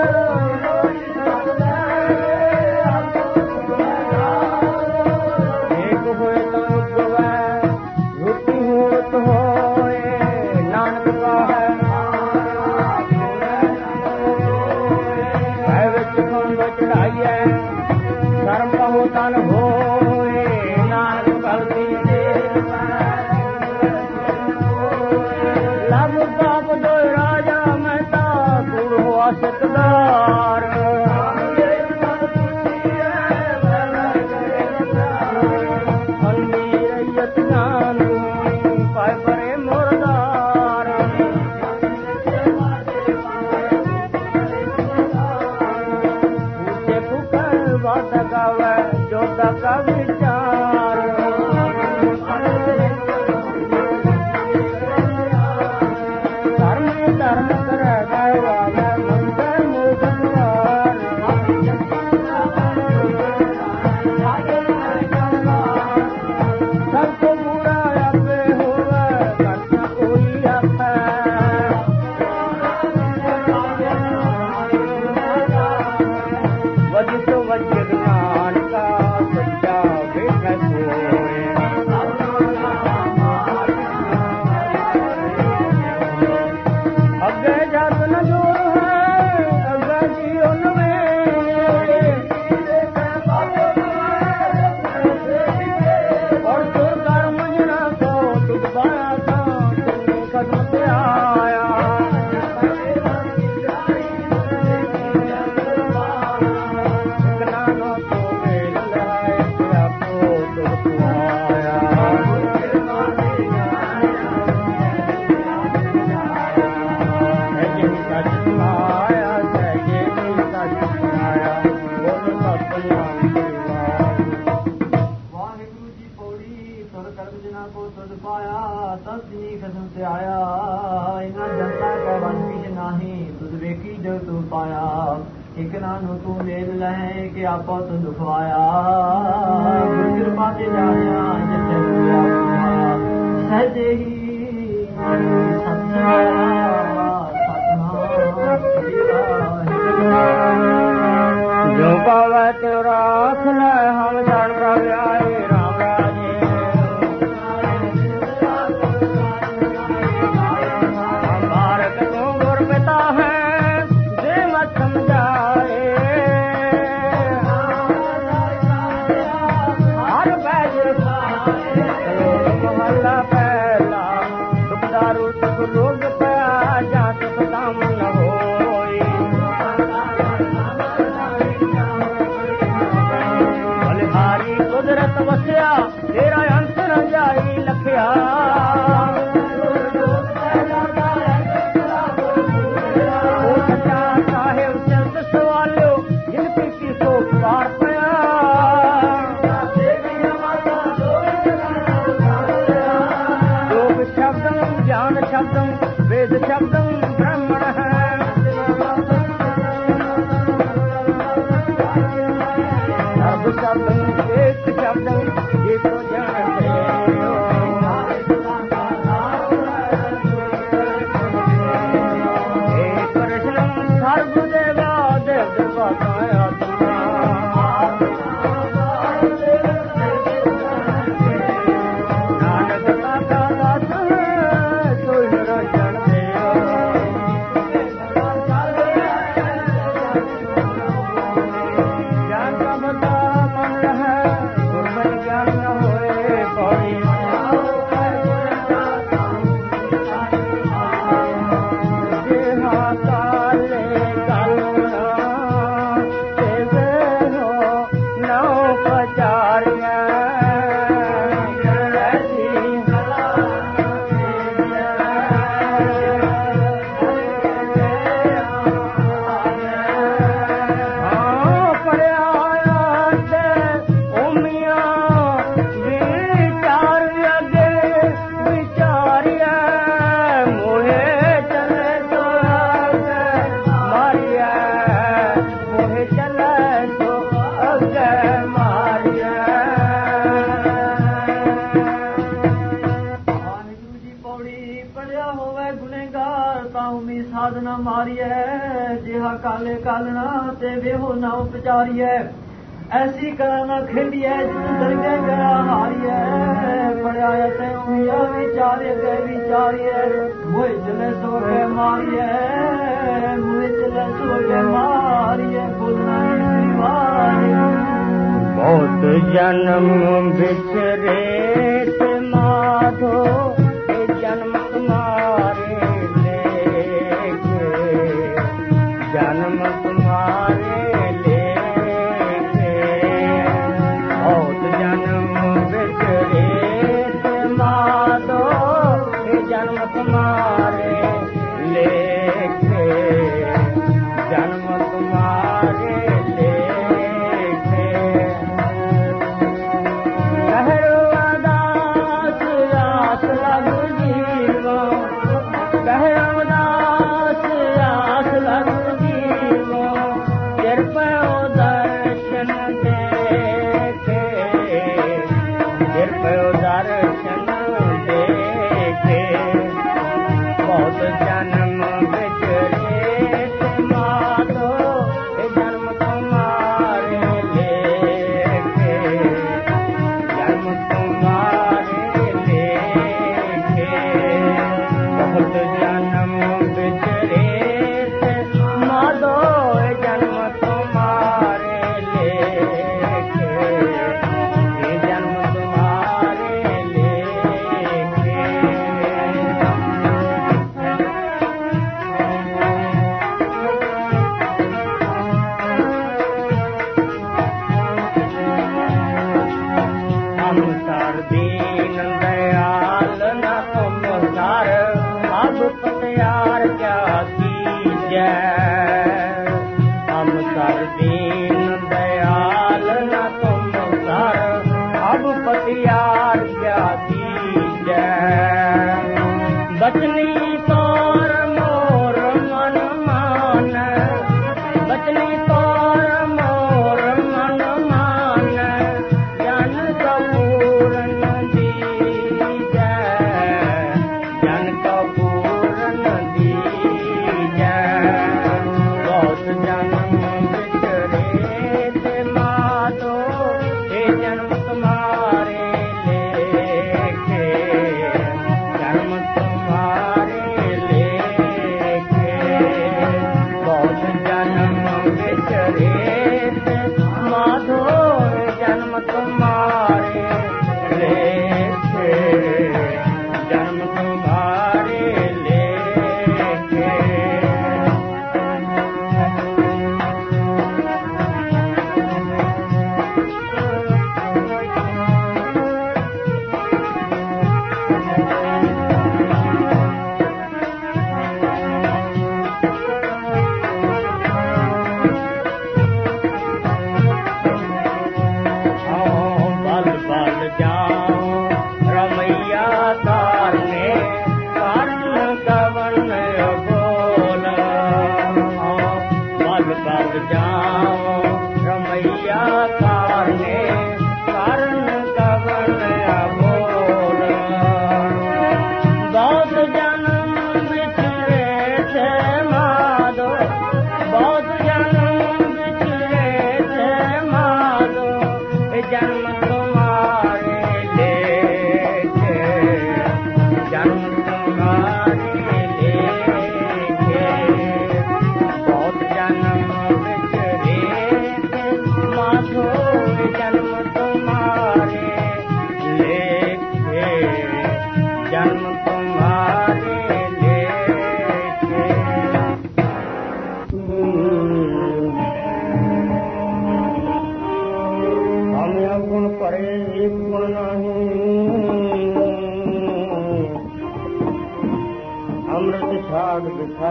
एक हुए तो उद्भवै रूपी होत होए नानक का है विच खुंड चढ़ाइए धर्म कहो तन होए नानक भक्ति लभ पाप दो राजा महता कूड़ हुआ सिकदार रैयत नानू पाए परे मोरदार पूछे पुकार बात गावे जोधा का विचार धर्म धर्म कर गावा मंदिर मुगलवार सबको बुरा अपे होवे करना कोई अपे ਤੇ ਆਇਆ ਇਹਨਾਂ ਜਨਤਾ ਕੈ ਵਸ ਵਿੱਚ ਨਾਹੀ ਤੁਧ ਵੇਖੀ ਜੋ ਤੂੰ ਪਾਇਆ ਇੱਕ ਨਾ ਨੂੰ ਤੂੰ ਮੇਲ ਲੈ ਕੇ ਆਪੋ ਤੂੰ ਦੁਖਵਾਇਆ ਗੁਰ ਕਿਰਪਾ ਤੇ ਜਾਣਿਆ ਜਿੱਥੇ ਤੂੰ ਆਇਆ ਸਹਜੇ ਹੀ ਸਤਨਾਮ ਜੋ ਪਾਵੈ ਤਿਉ ਰਾਖ ਲੈ ਹਮ ਜਾਣ ਪ੍ਰਭ ਆਏ ਰਾਮ ਰਾਜੇ ਬਾਰਕ ਤੂੰ ਗੁਰ ਪਿਤਾ ਹੈ ਜੇ ਮਤ ਸਮਝਾਏ ਹਰ ਬੈਜ ਮਹੱਲਾ ਪਹਿਲਾ ਦੁਖ ਦਾਰੂ ਸੁਖ ਰੋਗ ਪਿਆ ਜਾਂ ਸੁਖ ਦਾਮ ਨ ਹੋਈ ਬਲਿਹਾਰੀ ਕੁਦਰਤ ਵਸਿਆ ਤੇਰਾ ਅੰਤ ਨ ਜਾਈ ਲਖਿਆ ਉਹ ਸੱਚਾ ਸਾਹਿਬ ਚੰਦ ਸਵਾਲਿਓ ਜਿਨ ਪੀਤੀ ਸੋ ਪਾਰ ਪਿਆ ਲੋਕ ਸ਼ਬਦੰ ਗਿਆਨ ਸ਼ਬਦੰ ਵੇਦ ਸ਼ਬਦੰ ਬ੍ਰਾਹਮਣ ਹੈ ਸਭ ਸ਼ਬਦੰ ਇੱਕ ਸ਼ਬਦੰ ਜੇ ਕੋ ਜਾਣਦੇ ਹੋ ਏ ਕ੍ਰਿਸ਼ਨ ਸਰਬ ਦੇਵਾ ਦੇਵ ਦੇਵਾ ਕਾਇਆ ਨਾਨਕ ਦਾਤਾ ਦਾਸ ਸੋਈ ਨਿਰੰਜਨ ਦੇਓ ਗਿਆਨ ਦਾ ਬੰਦਾ ਮਨ ਰਹੈ ਗੁਰਮਤਿ ਗਿਆਨ ਨ ਹੋਏ ਪੌੜੀ ਜਿਹਾ ਕਾਲੇ ਗਲਣਾ ਤੇਵੇ ਹੋ ਨਉ ਪਚਾਰੀਆਂ ਸਾਧਨਾ ਮਾਰੀਐ ਜਿਹਾ ਕਾਲੇ ਕਾਲਣਾ ਤੇ ਵੇਹੋ ਨਾ ਉਪਚਾਰੀਐ ਐਸੀ ਕਲਾ ਨਾ ਖੇਡੀਐ ਜਿਸ ਦਰਗੇ ਗਿਆ ਹਾਰੀਐ ਪੜਿਆ ਤੇ ਉਮੀਆ ਵਿਚਾਰੇ ਗਏ ਵਿਚਾਰੀਐ ਮੋਹਿ ਚਲੇ ਸੋ ਕੇ ਮਾਰੀਐ ਮੋਹਿ ਚਲੇ ਸੋ ਕੇ ਮਾਰੀਐ ਬੋਲਣਾ ਨਹੀਂ ਵਾਰੀ ਬਹੁਤ ਜਨਮ ਵਿਚਰੇ ਤੇ ਮਾਧੋ ਇਹ ਜਨਮ ਤੁਮਾਰੇ ਜਨਮ ਤੁਮਾਰੇ ਲੇਖੇ ਬਹੁਤ ਜਨਮ ਵਿਚਰੇ ਤੇ ਮਾਧੋ ਇਹ ਜਨਮ ਤੁਮਾਰੇ ਲੇਖੇ ਜਨਮ ਤੁਮਾਰੇ ਲੇਖੇ ਲਹਿਰਵਾਦਾ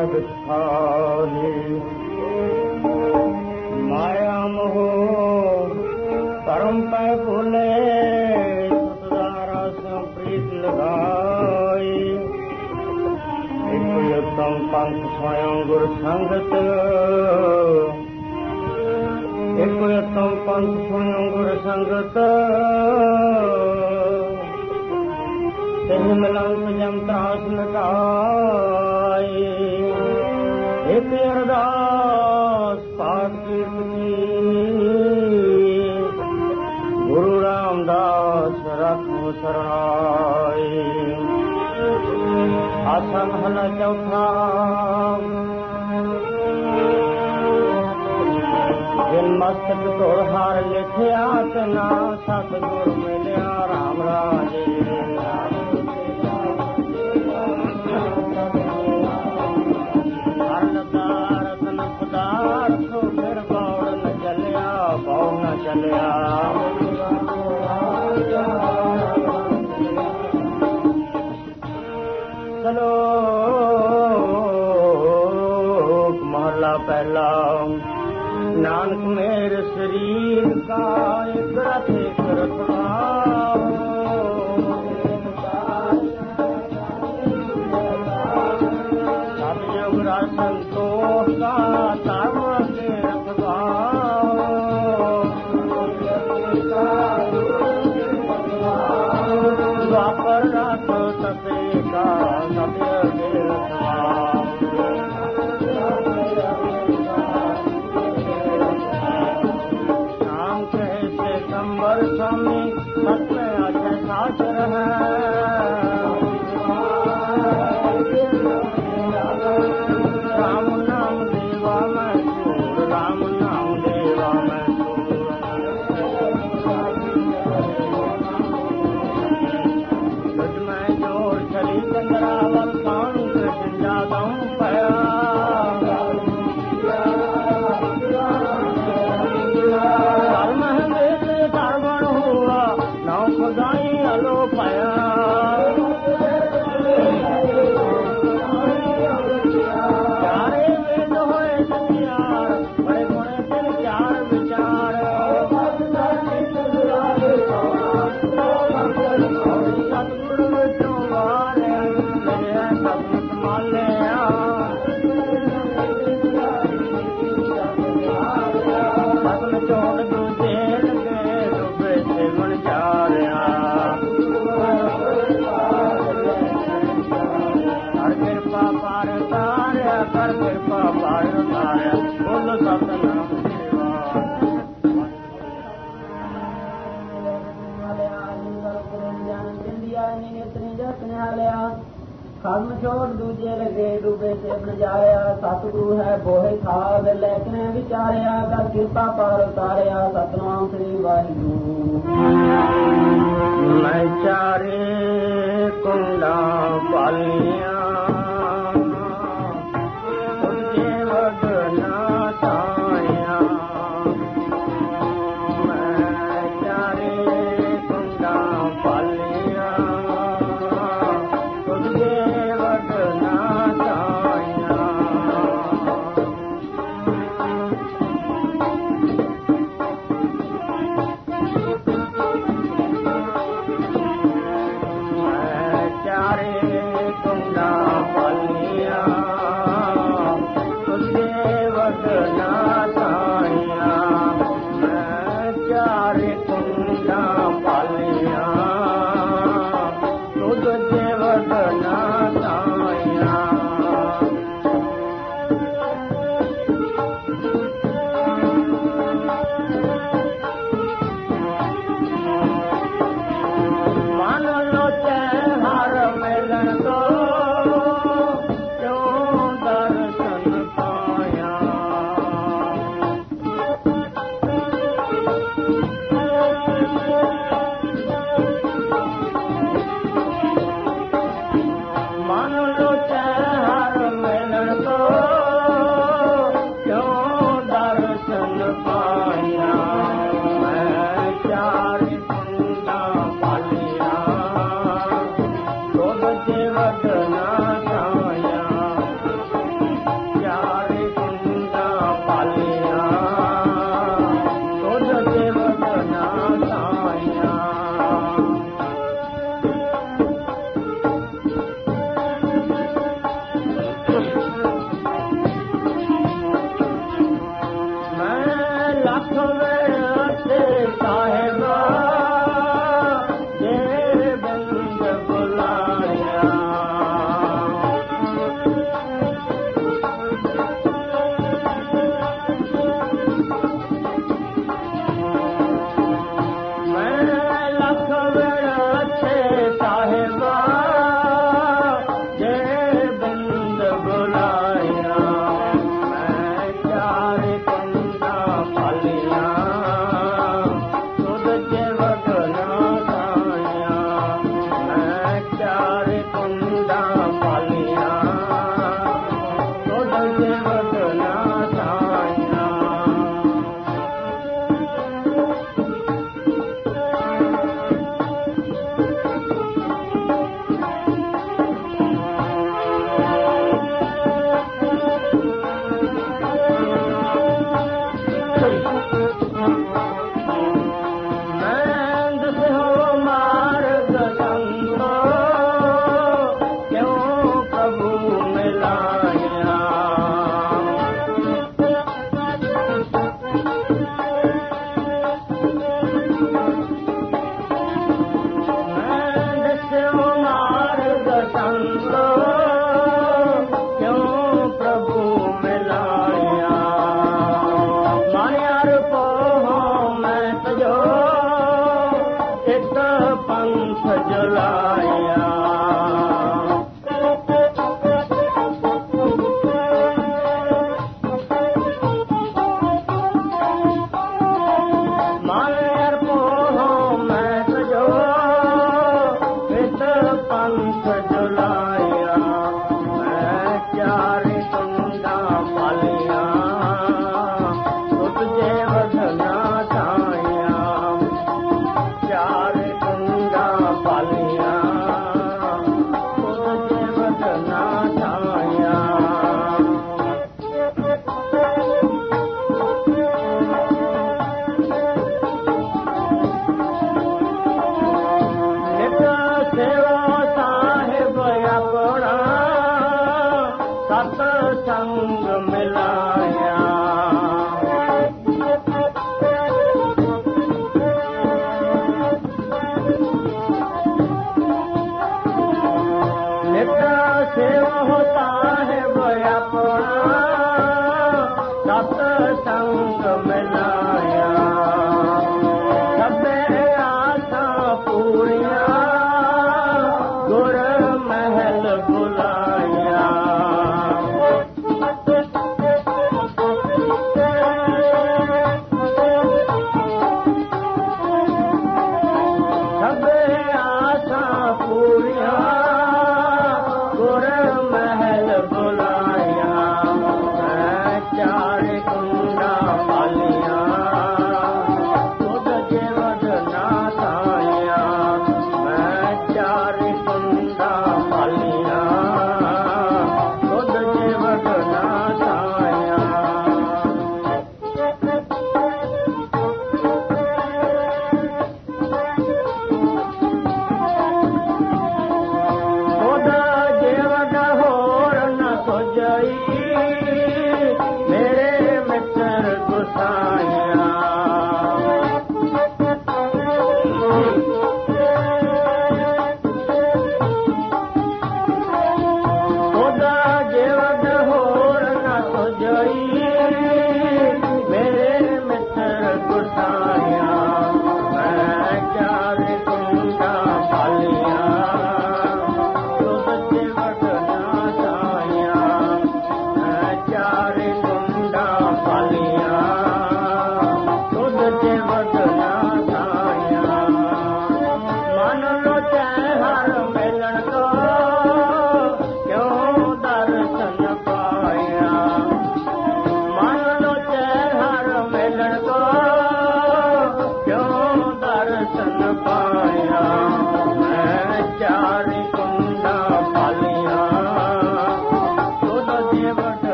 बिठाही माया मोह कर्म पे भूले सतदारा से प्रीत लगाई एक उत्तम पंथ स्वयं गुरु संगत एक उत्तम पंथ स्वयं गुरु संगत मिलन जम त्रास मिटाई एक अरदास पाठ कीर्ति गुरु रामदास रखो शरणाई आसन हल चौथा जिन मस्तक तोड़ हार लिखिया तना सतगुरु मिलिया राम राजे चलिया चलो महला पहला नानक मेरे शरीर का एक रथ एक रखना सब योग संतोष का ताव के रखवा द्वापर रात सते का सत्य के रखवा शाम कहते संबर स्वामी सत्य अजय शास्त्र है राम नाम देवा मैं सूर राम नाम देवा मैं चंद्रावल कानू कृष्ण जादव पया कर्म वेद सर्वण हुआ नौ खुदाई अलो पया चारे वेद होए सतियार बड़े गुणे दिल चार विचार सतगुरु विष्णु वारे सतमुख मालिया सतन चोड़ दूजे लगे डूबे से गुण चारिया हर कृपा पार तारिया कर कृपा पार तारिया बोलो सतनाम खत्म छोड़ दूजे लगे डूबे से बजाया सतगुरु है बोहे खाद लेकने विचारिया कर कृपा पार उतारिया सतनाम श्री वाहिगुरु मैं चारे कुंडा पालिया तुझे वगना ताया मैं चारे कुंडा पालिया तुम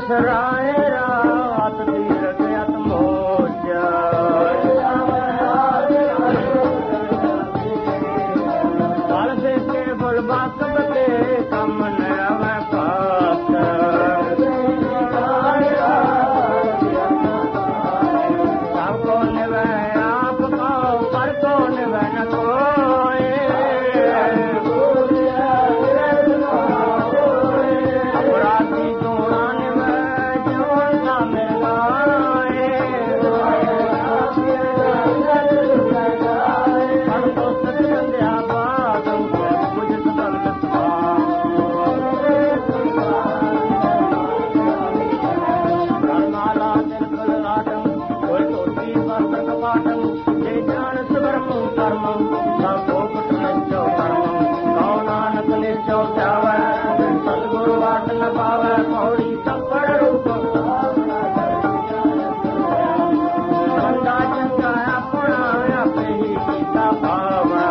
सराय रात तीरथ अत मोच काल से केवल बात बते कम न अवै पास सबको निवै आप पाओ पर को निवै न कोई अपराधी दूना निवै जीवन ना मिलाए हम तो सत्संध्या बाद कुछ सतल माला तिलकल लाटम कोई तोती वस्त्र कपाटम जे जान सुब्रह्म कर्म सबो कुट निश्चो कर्म कौ नानक निश्चो जावै सतगुरु वाट न पावै पौड़ी संकट रूप चंगा चंगा अपना आपे ही सीता पावै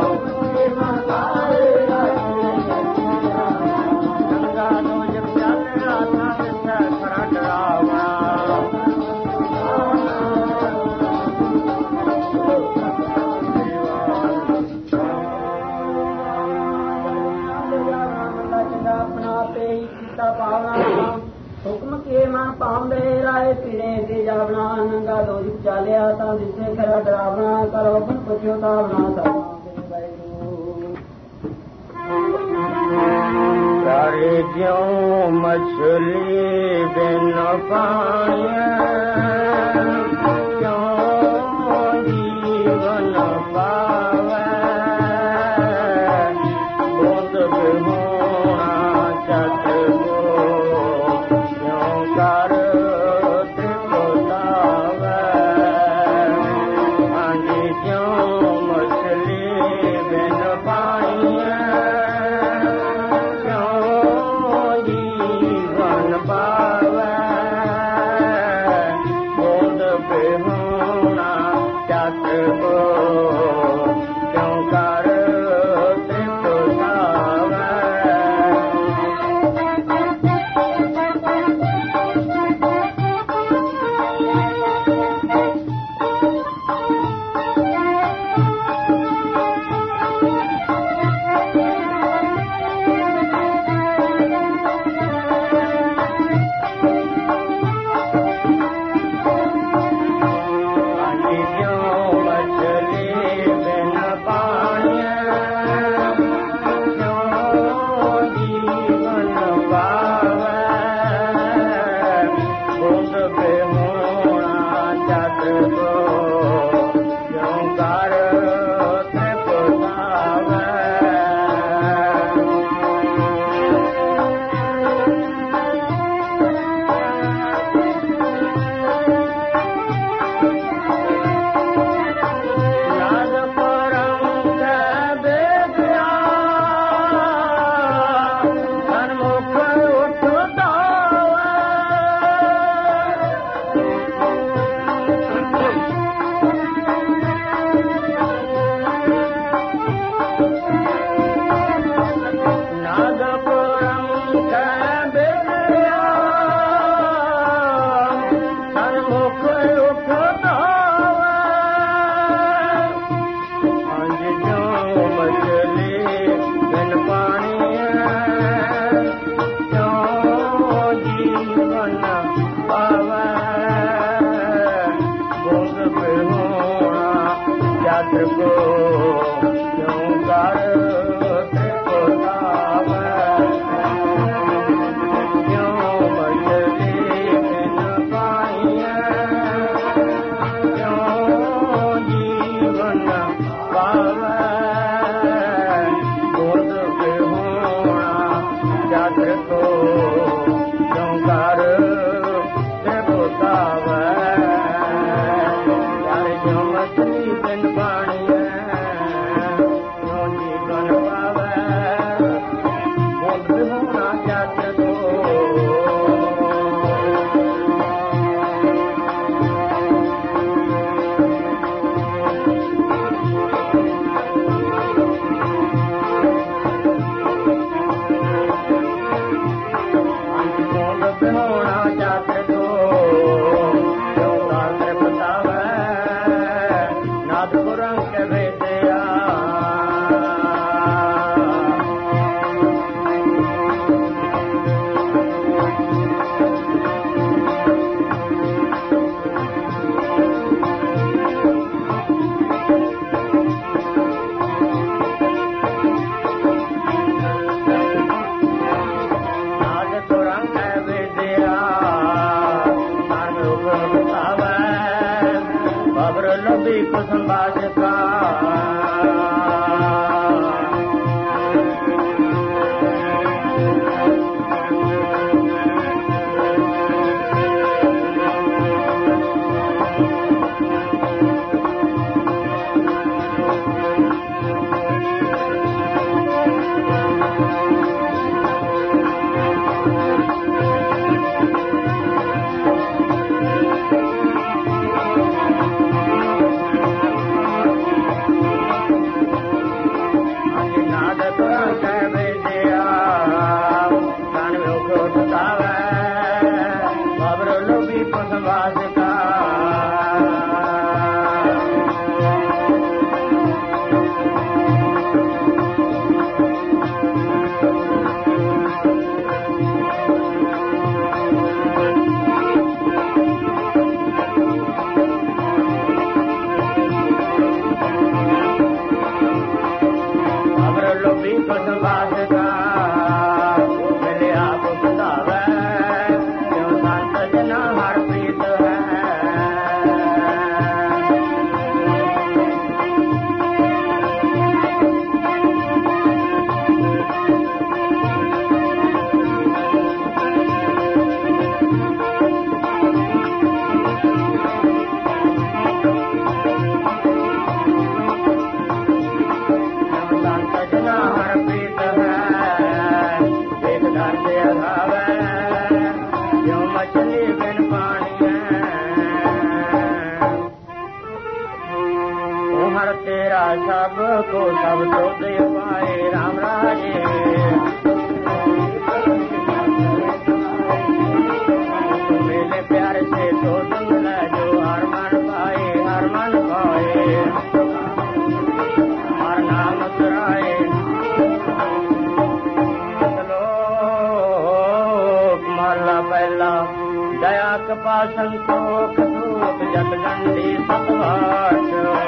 गंगा दो जग चल राधा विषय खरा डरावै अपना पे ही सीता पावना हुक्म के मन पाਉਂਦੇ ਰਾਏ ਪੀਰੇ ਤੇ ਜਾਵਣਾ ਨੰਗਾ ਦੋ ਜੁਗ ਚਾਲਿਆ ਤਾਂ ਦਿਸੇ ਖਰਾ ਡਰਾਵਣਾ ਕਰੋ ਬਨ ਪੁੱਛਿਓ ਤਾਵਣਾ ਸਰਨਾ ਦੇ ਬੈਠੂ करे क्यों मछली बिन पाए क्यों जीवन पावे बूंद बिहोना चट को क्यों कर त्रिकोटावे हांजी क्यों मछली बिन पाए जीवन पावे बूंद सब तो दे पाए राम राजे मेरे प्यार से तो तुम ले जो हर मन पाए हर नाम सुराए महला पहला दया कृपा संतोख दुख जग दंडी सतवास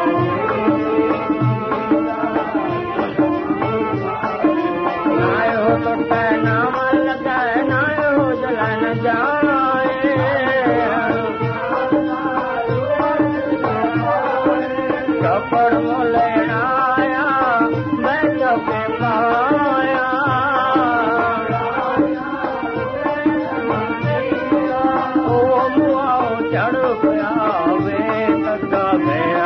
नायो लुटे ना मन लगाए नायो जलन जाए कपड़ मोले आया बैठो के पाया चढ़ गया वे तका गया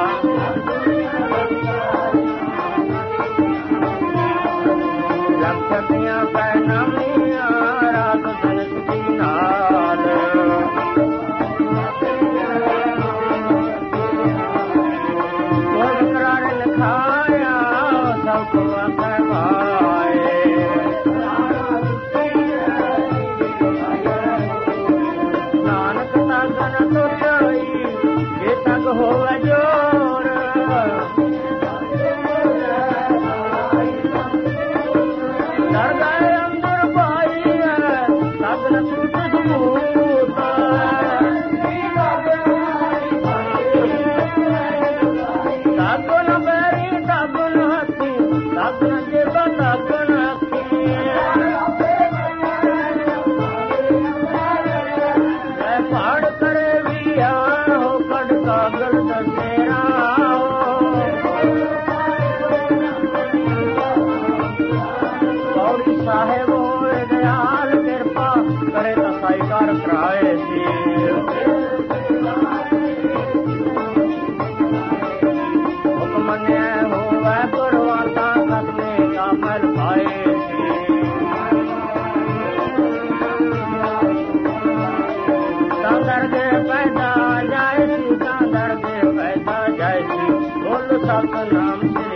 लखतियां पैना मिया रात धनस की नाल करारन खाया सबको खाए नानक तगन तो चई ये तक हो जोर डर गए अंदर पाई है तगन टूट सबूत तगन बैरी तगन हथी तगन जेबा तगन पाड़ करे भी आओ कड़ कागल दसेरा गौरी साहेब दयाल कृपा करे तसाई कर कराए सी हुक्म ने होवे गुरवाता खतने का मल पाए चांदर के पैदा जाए सी चांदर के पैदा जाए सी बोल सतनाम श्री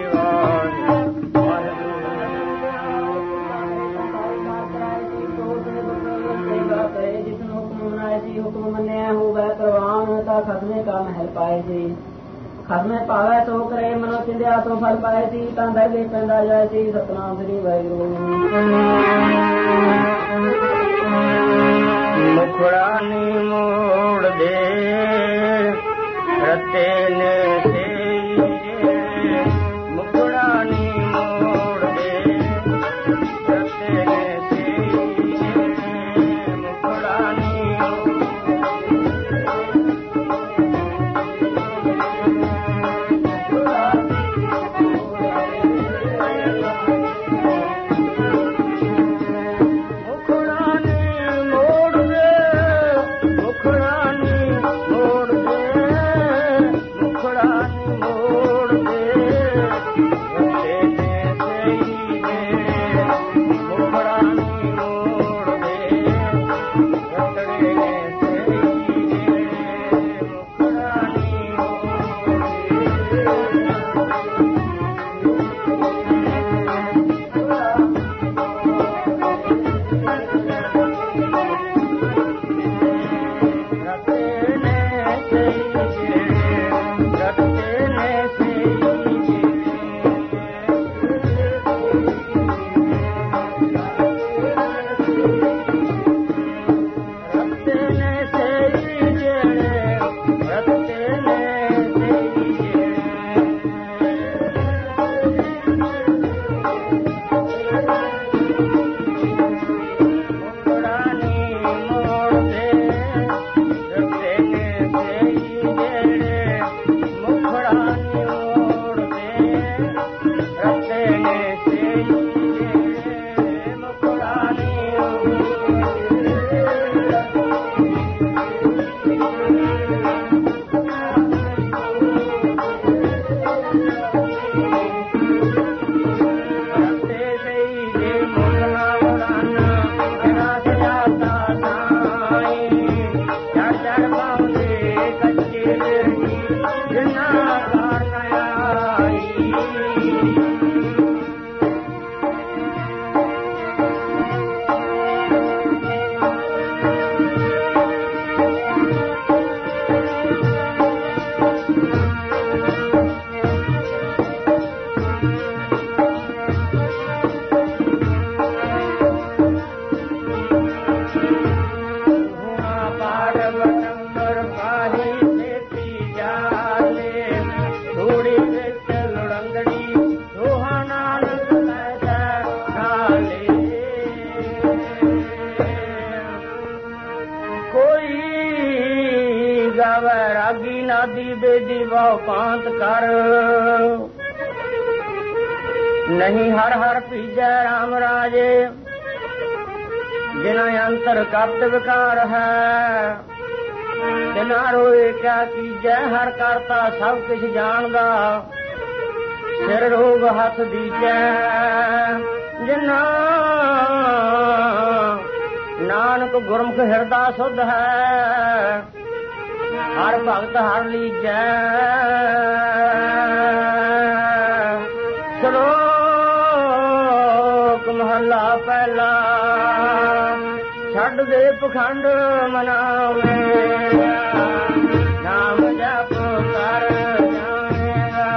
जिसने हुक्म मनाए सी हुक्म मनिया होवे प्रवान ता खतने का महल पाए सी खतने पावे तो करे मनो चिंध्या तो फल पाए सी चांदर के पैदा जाए सी सतनाम श्री वाहिगुरु मुखड़ानी मोड़ दे रते ने से मुखड़ानी मोड़ दे रते ने से मुखड़ानी मुखड़ानी बेदी वाह पांत कर नहीं हर हर पीजै राम राजे जिना अंतर कपट विकार है जिना रोए क्या कीजै हर करता सब कुछ जानदा सिर रोग हथ दीजै जिना नानक गुरमुख हिरदा सुध है हर भगत हर लीजै श्लोक महला पहला छड़ दे पखंड मनावे नाम जप कर जावेगा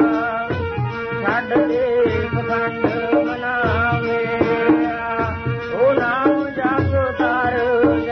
छड़ दे पखंड मनावे ओ नाम जप कर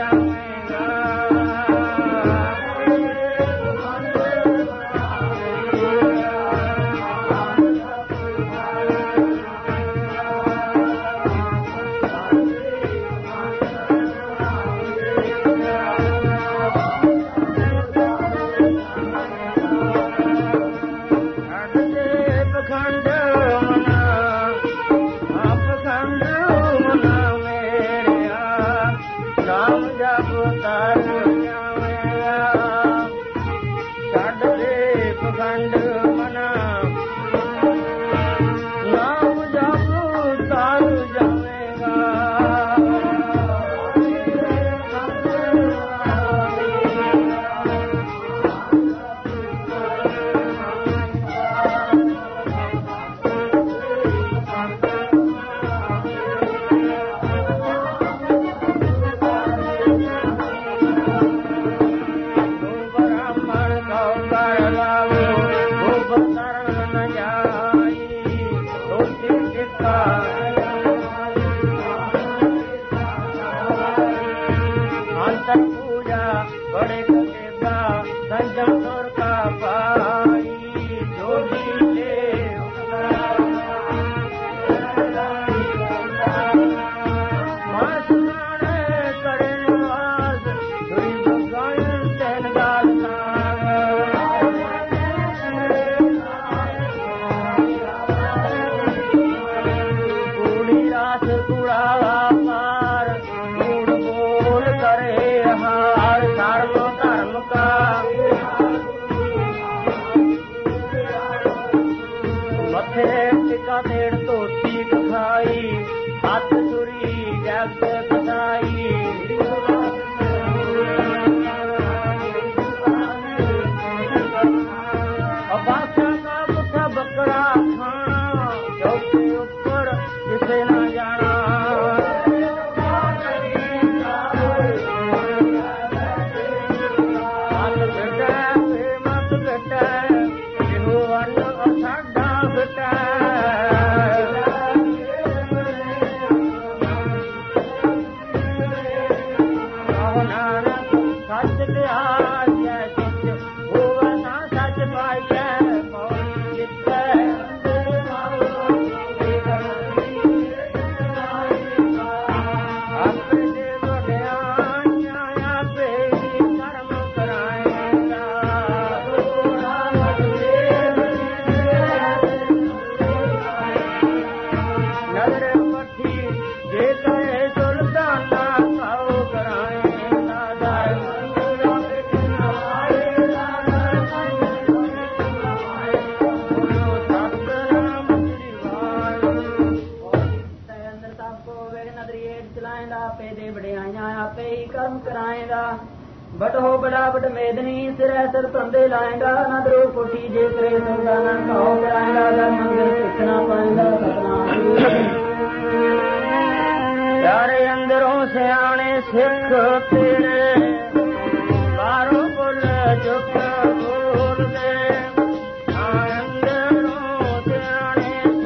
बटहो बड़ा बट मेदनी सिर सिर तंदे लाएगा न दरो कोठी जे करे सुनदा न कहो कराएगा दर मंदिर सिखना पाएगा सतनाम यारे अंदरों से आने सिख तेरे बारों बोल चुप बोल दे अंदरों से आने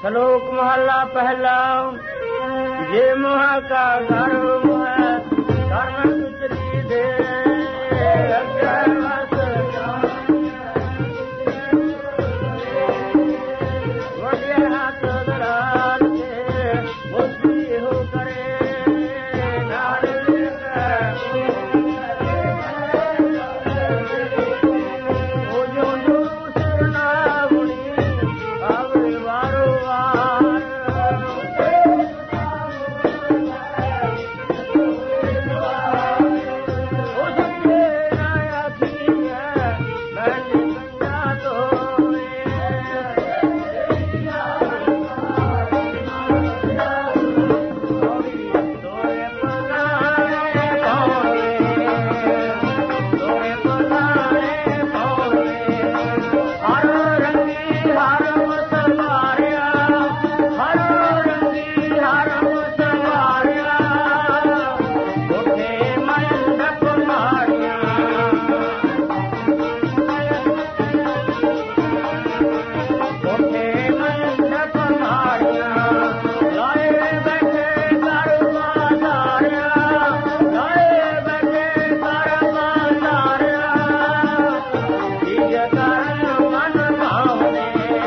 ਸ਼ਲੋਕ ਮਹਲਾ ਪਹਿਲਾ। ਜੇ ਮੋਹ ਕਾ ਘਰ ਹੈ ਧਰਮ ਤੁਚਰੀ ਦੇ ਅੱਗੇ ਵਸ ਵਡਿਆ ਹੱਥ ਦਰਾਲ ਕੇ ਬੁੱਧੀ ਹੋ ਕਰੇ ਨਾਲ ਉਹ ਜੋ ਜੋ ਸਰਨਾ ਗੁਣੀ ਆਵੇ ਵਾਰੋ ਵਾਰ ਉਹ ਜਿੱਥੇ ਨਾ ਆਖੀ ਹੈ ਮੈਂ ਨਿਕੰਗਾ ਤੋਏ ਤੋਰੇ ਪਨਾਰੇ ਪਾਉਣੇ ਤੋਰੇ ਪਨਾਰੇ ਪਾਉਣੇ ਹਰ ਰੰਗੀ ਹਰਮ ਸਵਾਰਿਆ ਹਰ ਰੰਗੀ ਹਰਮ ਸਵਾਰਿਆ ਉੱਠੇ ਮੰਡਪ ਮਾੜੀਆਂ ਉੱਠੇ ਮੰਡਪ ਮਾੜੀਆਂ ਲਾਏ ਬੈਠੇ ਘਰ ਬਾਜ਼ਾਰਿਆ ਲਾਏ ਬੈਠੇ ਘਰ ਬਾਜ਼ਾਰਿਆ ਜੀਜ ਕਰਨ ਮਨ ਭਾਉਨੇ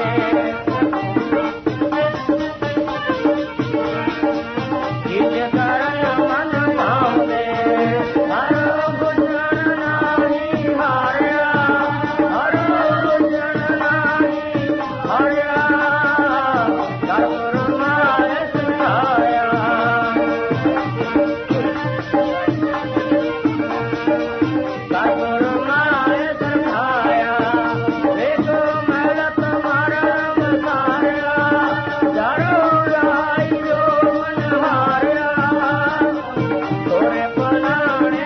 ਜੀਜ ਕਰਨ ਮਨ ਭਾਉਨੇ ਹਰ ਗੁਜਰਨ ਨਾਹੀ ਹਾਰਿਆ ਹਰ ਗੁਜਰਨ ਨਾਹੀ ਹਾਰਿਆ ਕਰਮ ਮਾਇ ਸੁਖਾਇਆ ਕਰਮ ਮਾਇ ਸੁਖਾਇਆ ਵੇਖੋ ਮਹਿਲ ਤੁਮਾਰਾ ਮਸਾਰਿਆ ਜਾਰੋ ਰਾਈ ਜੋ ਮਨ ਹਾਰਿਆ ਤੋਰੇ ਪਨਾਣੇ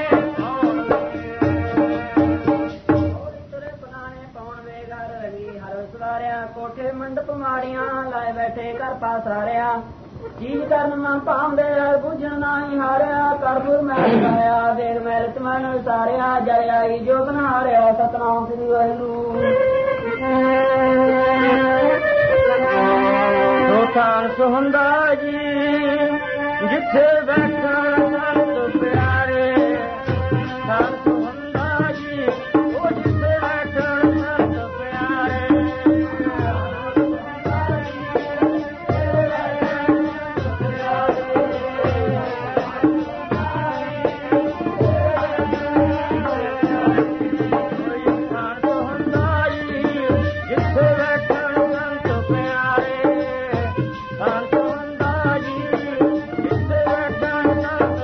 ਪਾਉਣ ਵੇ ਘਰ ਰਵੀ ਹਰ ਸਵਾਰਿਆ ਕੋਠੇ ਮੰਡਪ ਮਾੜੀਆਂ ਲਾਏ ਬੈਠੇ ਘਰ ਪਾਸਾਰਿਆ ਚੀਜ਼ ਕਰਨ ਮਨ ਭਾਉਂਦੇ ਬੁਝਣ ਨਾਹੀ ਹਾਰਿਆ ਕਰਪੁਰ ਮਹਿਲ ਲਾਇਆ ਦੇਰ ਮਹਿਲ ਚ ਮਨ ਵਿਸਾਰਿਆ ਜੈ ਆਈ ਜੋ ਬਨਹਾਰਿਆ ਸਤਨਾਮ ਸ੍ਰੀ ਵਾਹਿਗੁਰੂ। ਸੋਤਾਨ ਸੁਹੰਦਾ ਜੀ ਜਿੱਥੇ ਬੈਠਣ ਸੰਤ ਪਿਆਰੇ ਸੰਤ ਸੁਹੰਦਾ ਜੀ ਉਹ ਜਿੱਥੇ ਬੈਠਣ ਸੰਤ ਪਿਆਰੇ ਸੰਤ ਸੁਹੰਦਾ ਜੀ ਜਿੱਥੇ ਬੈਠਣ ਸੰਤ ਪਿਆਰੇ ਸੰਤ ਸੁਹੰਦਾ ਜੀ ਜਿੱਥੇ ਬੈਠਣ ਸੰਤ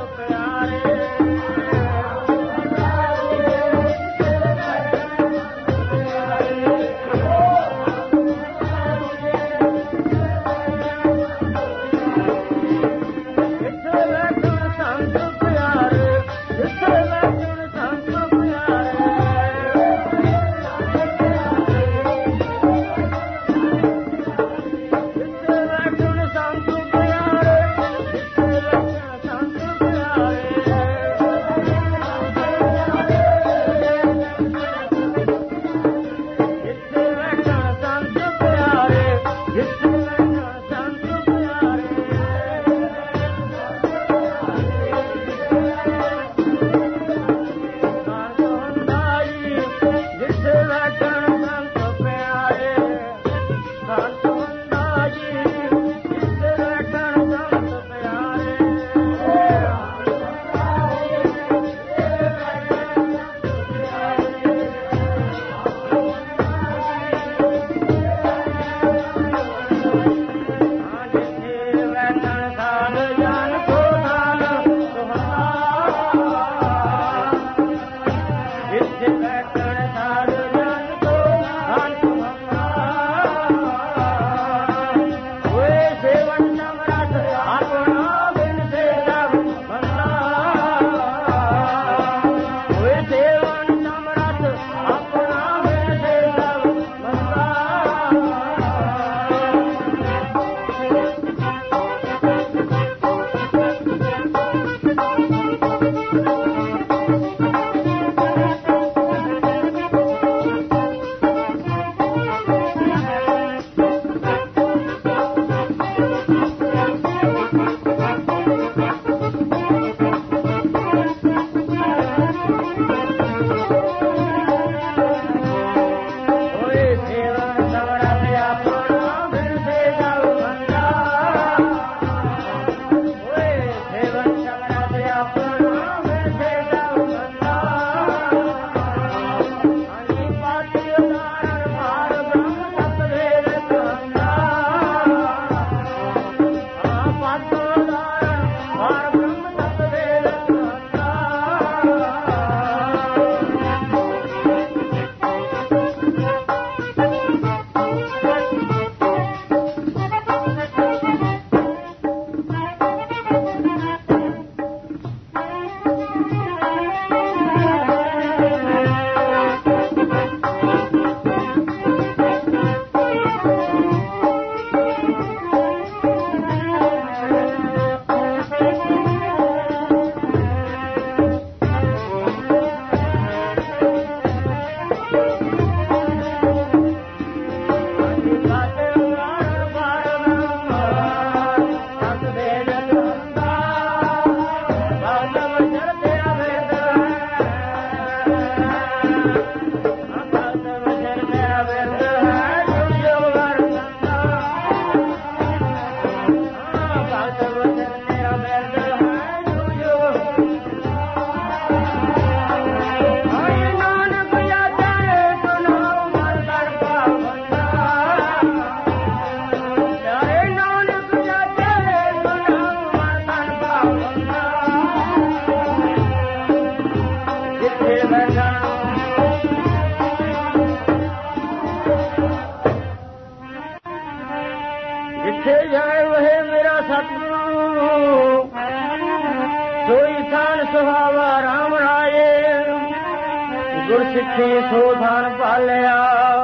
ਜਿੱਥੇ ਜਾਏ ਵਹੇ ਮੇਰਾ ਸਤਿਗੁਰੂ ਸੋਈ ਥਾਨ ਸੁਹਾਵਾ ਰਾਮ ਰਾਏ ਗੁਰ ਸਿੱਖੀ ਸੋ ਥਾਨ ਪਾਲਿਆ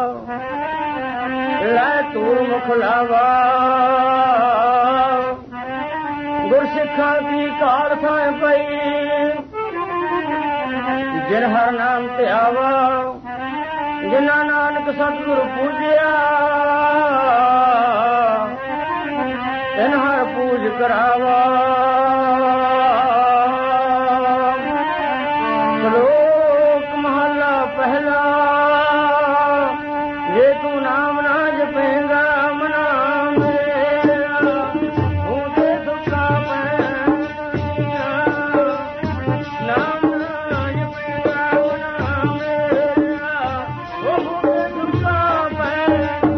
ਲੈ ਤੂੰ ਮੁਖ ਲਾਵਾ ਗੁਰ ਸਿੱਖਾਂ ਦੀ ਕਾਰ ਥਾਂ ਪਈ ਜਿਨ ਹਰ ਨਾਮ ਧਿਆਵਾ ਜਿਨ੍ਹਾਂ ਨਾਨਕ ਸਤਿਗੁਰ ਪੂਜਿਆ ਤਿਨ ਹਰ ਪੂਜ ਕਰਾਵਾ ਸ਼ਲੋਕ ਮਹਲਾ ਪਹਿਲਾ ਜੇ ਤੂੰ ਨਾਮ ਨਾ ਜਪੇਂਗਾ ਮਨਾ ਮੇਰਾ ਤੂੰ ਤੇ ਦੁੱਖਾਂ ਪੈਂਦੀਆਂ ਨਾਮ ਨਾ ਜਪੇਂਗਾ ਮਨਾ ਮੇਰਾ ਉਹ ਤੇ ਦੁੱਖਾਂ ਪੈਂਦੀਆਂ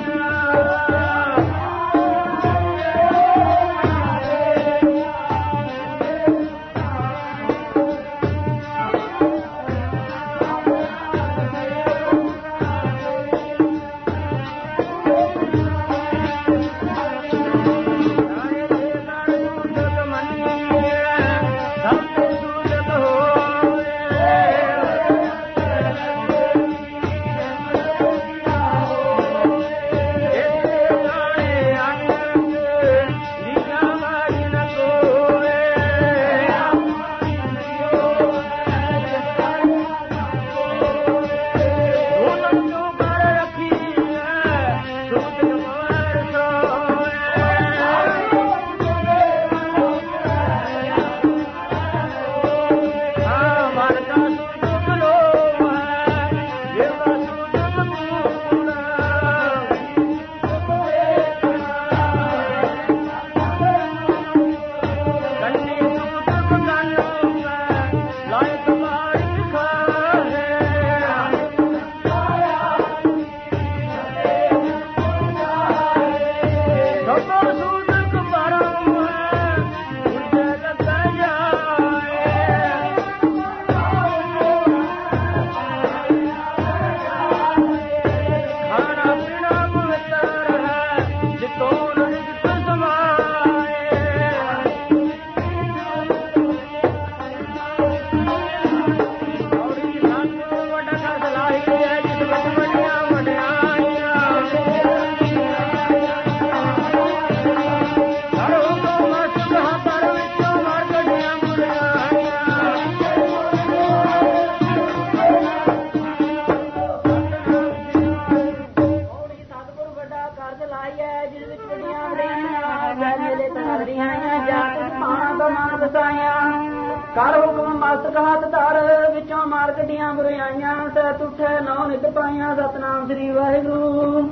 ਕਰ ਹੁਕਮ ਮਸਤਕ ਹੱਥ ਧਰ ਵਿੱਚੋਂ ਮਾਰ ਕੱਢੀਆਂ ਬੁਰਾਈਆਂ ਸਹਿ ਤੁਠੇ ਨੌ ਨਿਤ ਪਾਈਆਂ ਸਤਨਾਮ ਸ੍ਰੀ ਵਾਹਿਗੁਰੂ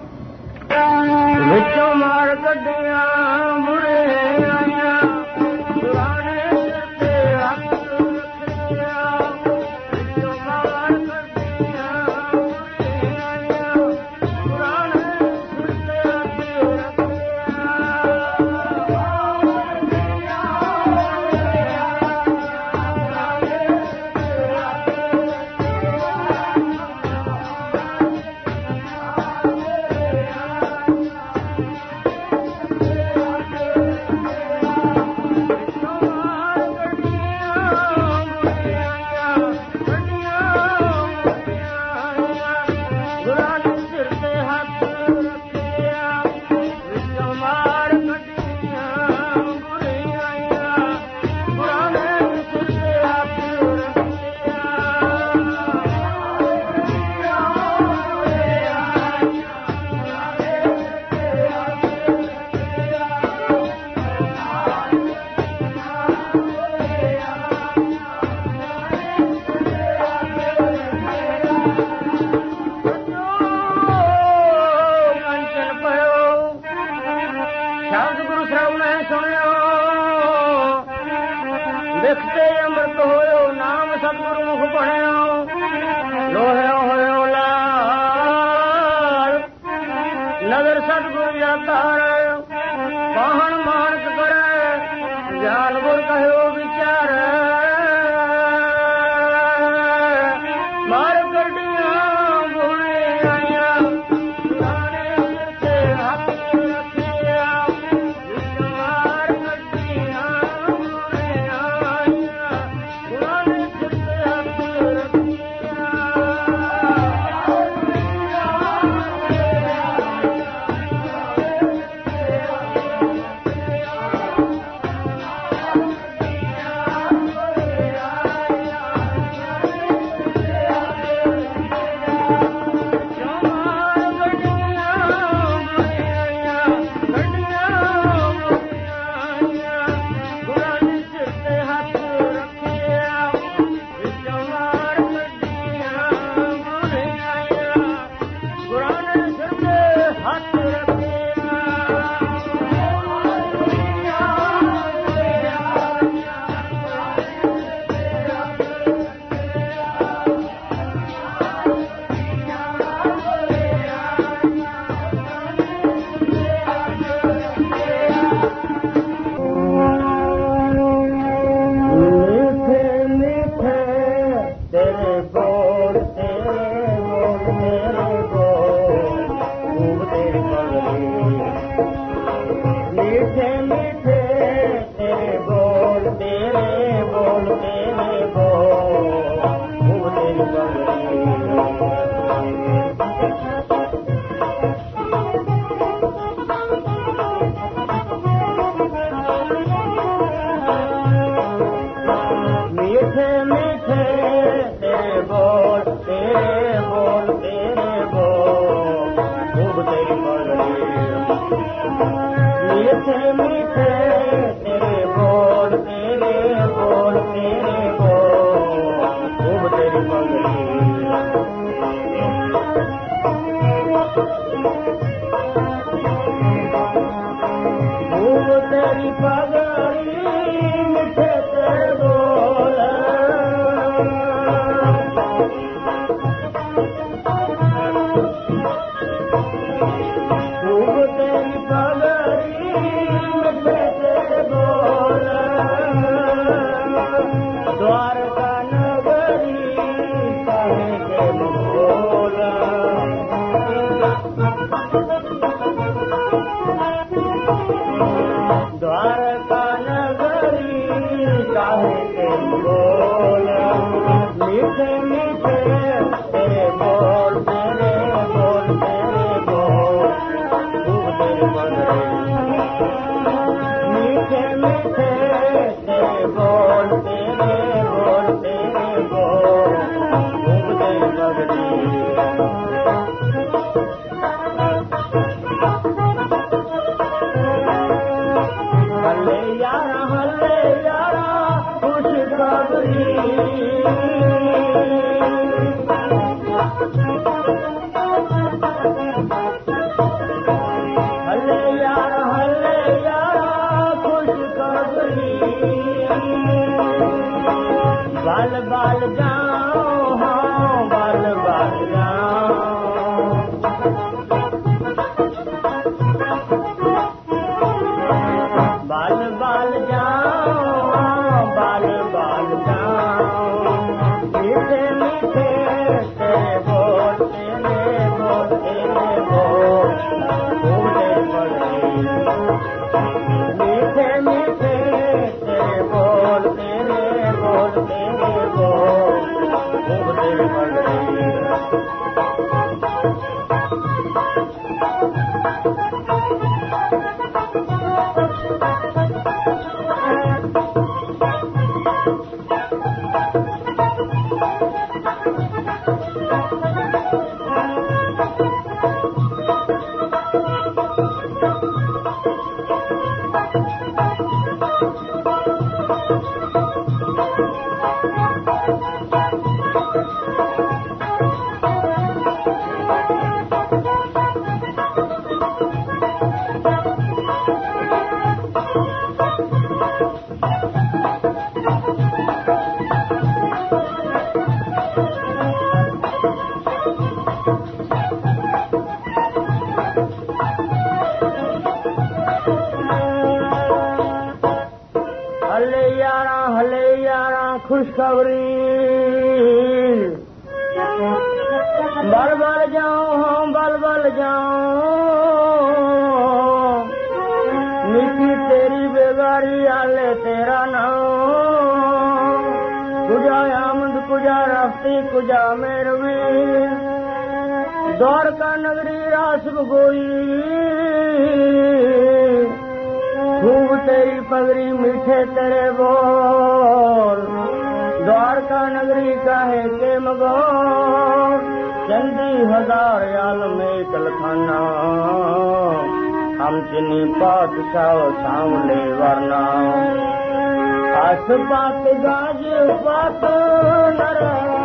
ਵਿੱਚੋਂ ਮਾਰ ਕੱਢੀਆਂ ਬੁਰਾਈਆਂ ਪੁਰਾਣੇ ਸਿਰ ਤੇ ਹੱਥ ਰੱਖਿਆ ਵਿੱਚੋਂ ਮਾਰ ਕੱਢੀਆਂ ਬੁਰਾਈਆਂ ਪੁਰਾਣੇ ਸਿਰ ਤੇ ਹੱਥ ਰੱਖਿਆ ਲਿਖਤੇ ਅੰਮ੍ਰਿਤ ਹੋਇਓ ਨਾਮ ਸਤਿਗੁਰੂ ਮੁਖ ਬਣਿਓ ਲੋਹਿਓ ਹੋਇਓ ਲਾਲ ਨਦਰ ਸਤਿਗੁਰ ਜਾਤਾਰ ਪਾਹਣ ਮਾਨਕ ਕਰੇ ਗਿਆਨ ਗੁਰ ਕਹਿਓ ਵਿਚਾਰ ਮਾਰ ਕੱਢੀਆਂ ਬੁਰਾਈਆਂ ਪੁਰਾਣੇ ਸਿਰ ਤੇ ਹੱਥ ਰੱਖਿਆ मीठे मीठे तेरे बोल तेरे बोल तेरे बोल खूब तेरी पगड़ी खूब तेरी पगड़ी मीठे तेरे बोल खूब तेरी पगड़ी मीठे तेरे बोल द्वारका नगरी कहे के बोल द्वारका नगरी कहे के बोल मीठे मीठे तेरे बोल तेरे बोल तेरे बोल खूब तेरी पगड़ी मीठे मीठे तेरे बोल तेरे बोल तेरे बोल खूब तेरी पगड़ी हले यारा खुश खबरी हले यारा खुश खबरी बाल बाल जाओ हाँ बाल बाल जाओ बाल बाल जाओ बाल बाल जाओ मीठे मीठे तेरे बोल तेरे बोल तेरे बोल खूब तेरी पगड़ी मीठे मीठे तेरे बोल तेरे बोल तेरे बोल खूब तेरी पगड़ी हले यारा खुशखबरी बल बल जाओ हाँ बल बल जाओ मीठी तेरी बेगारी आले तेरा नाम कुजा आमद कुजा रफ्ती कुजा मेरवी द्वारका नगरी रास गोई खूब तेरी पगड़ी मीठे तेरे बोल द्वारका नगरी कहे के मगोर चंदी हजार याल में कलखाना हम चिनी पातशाह सांवले वरना आस पात गाज पात नर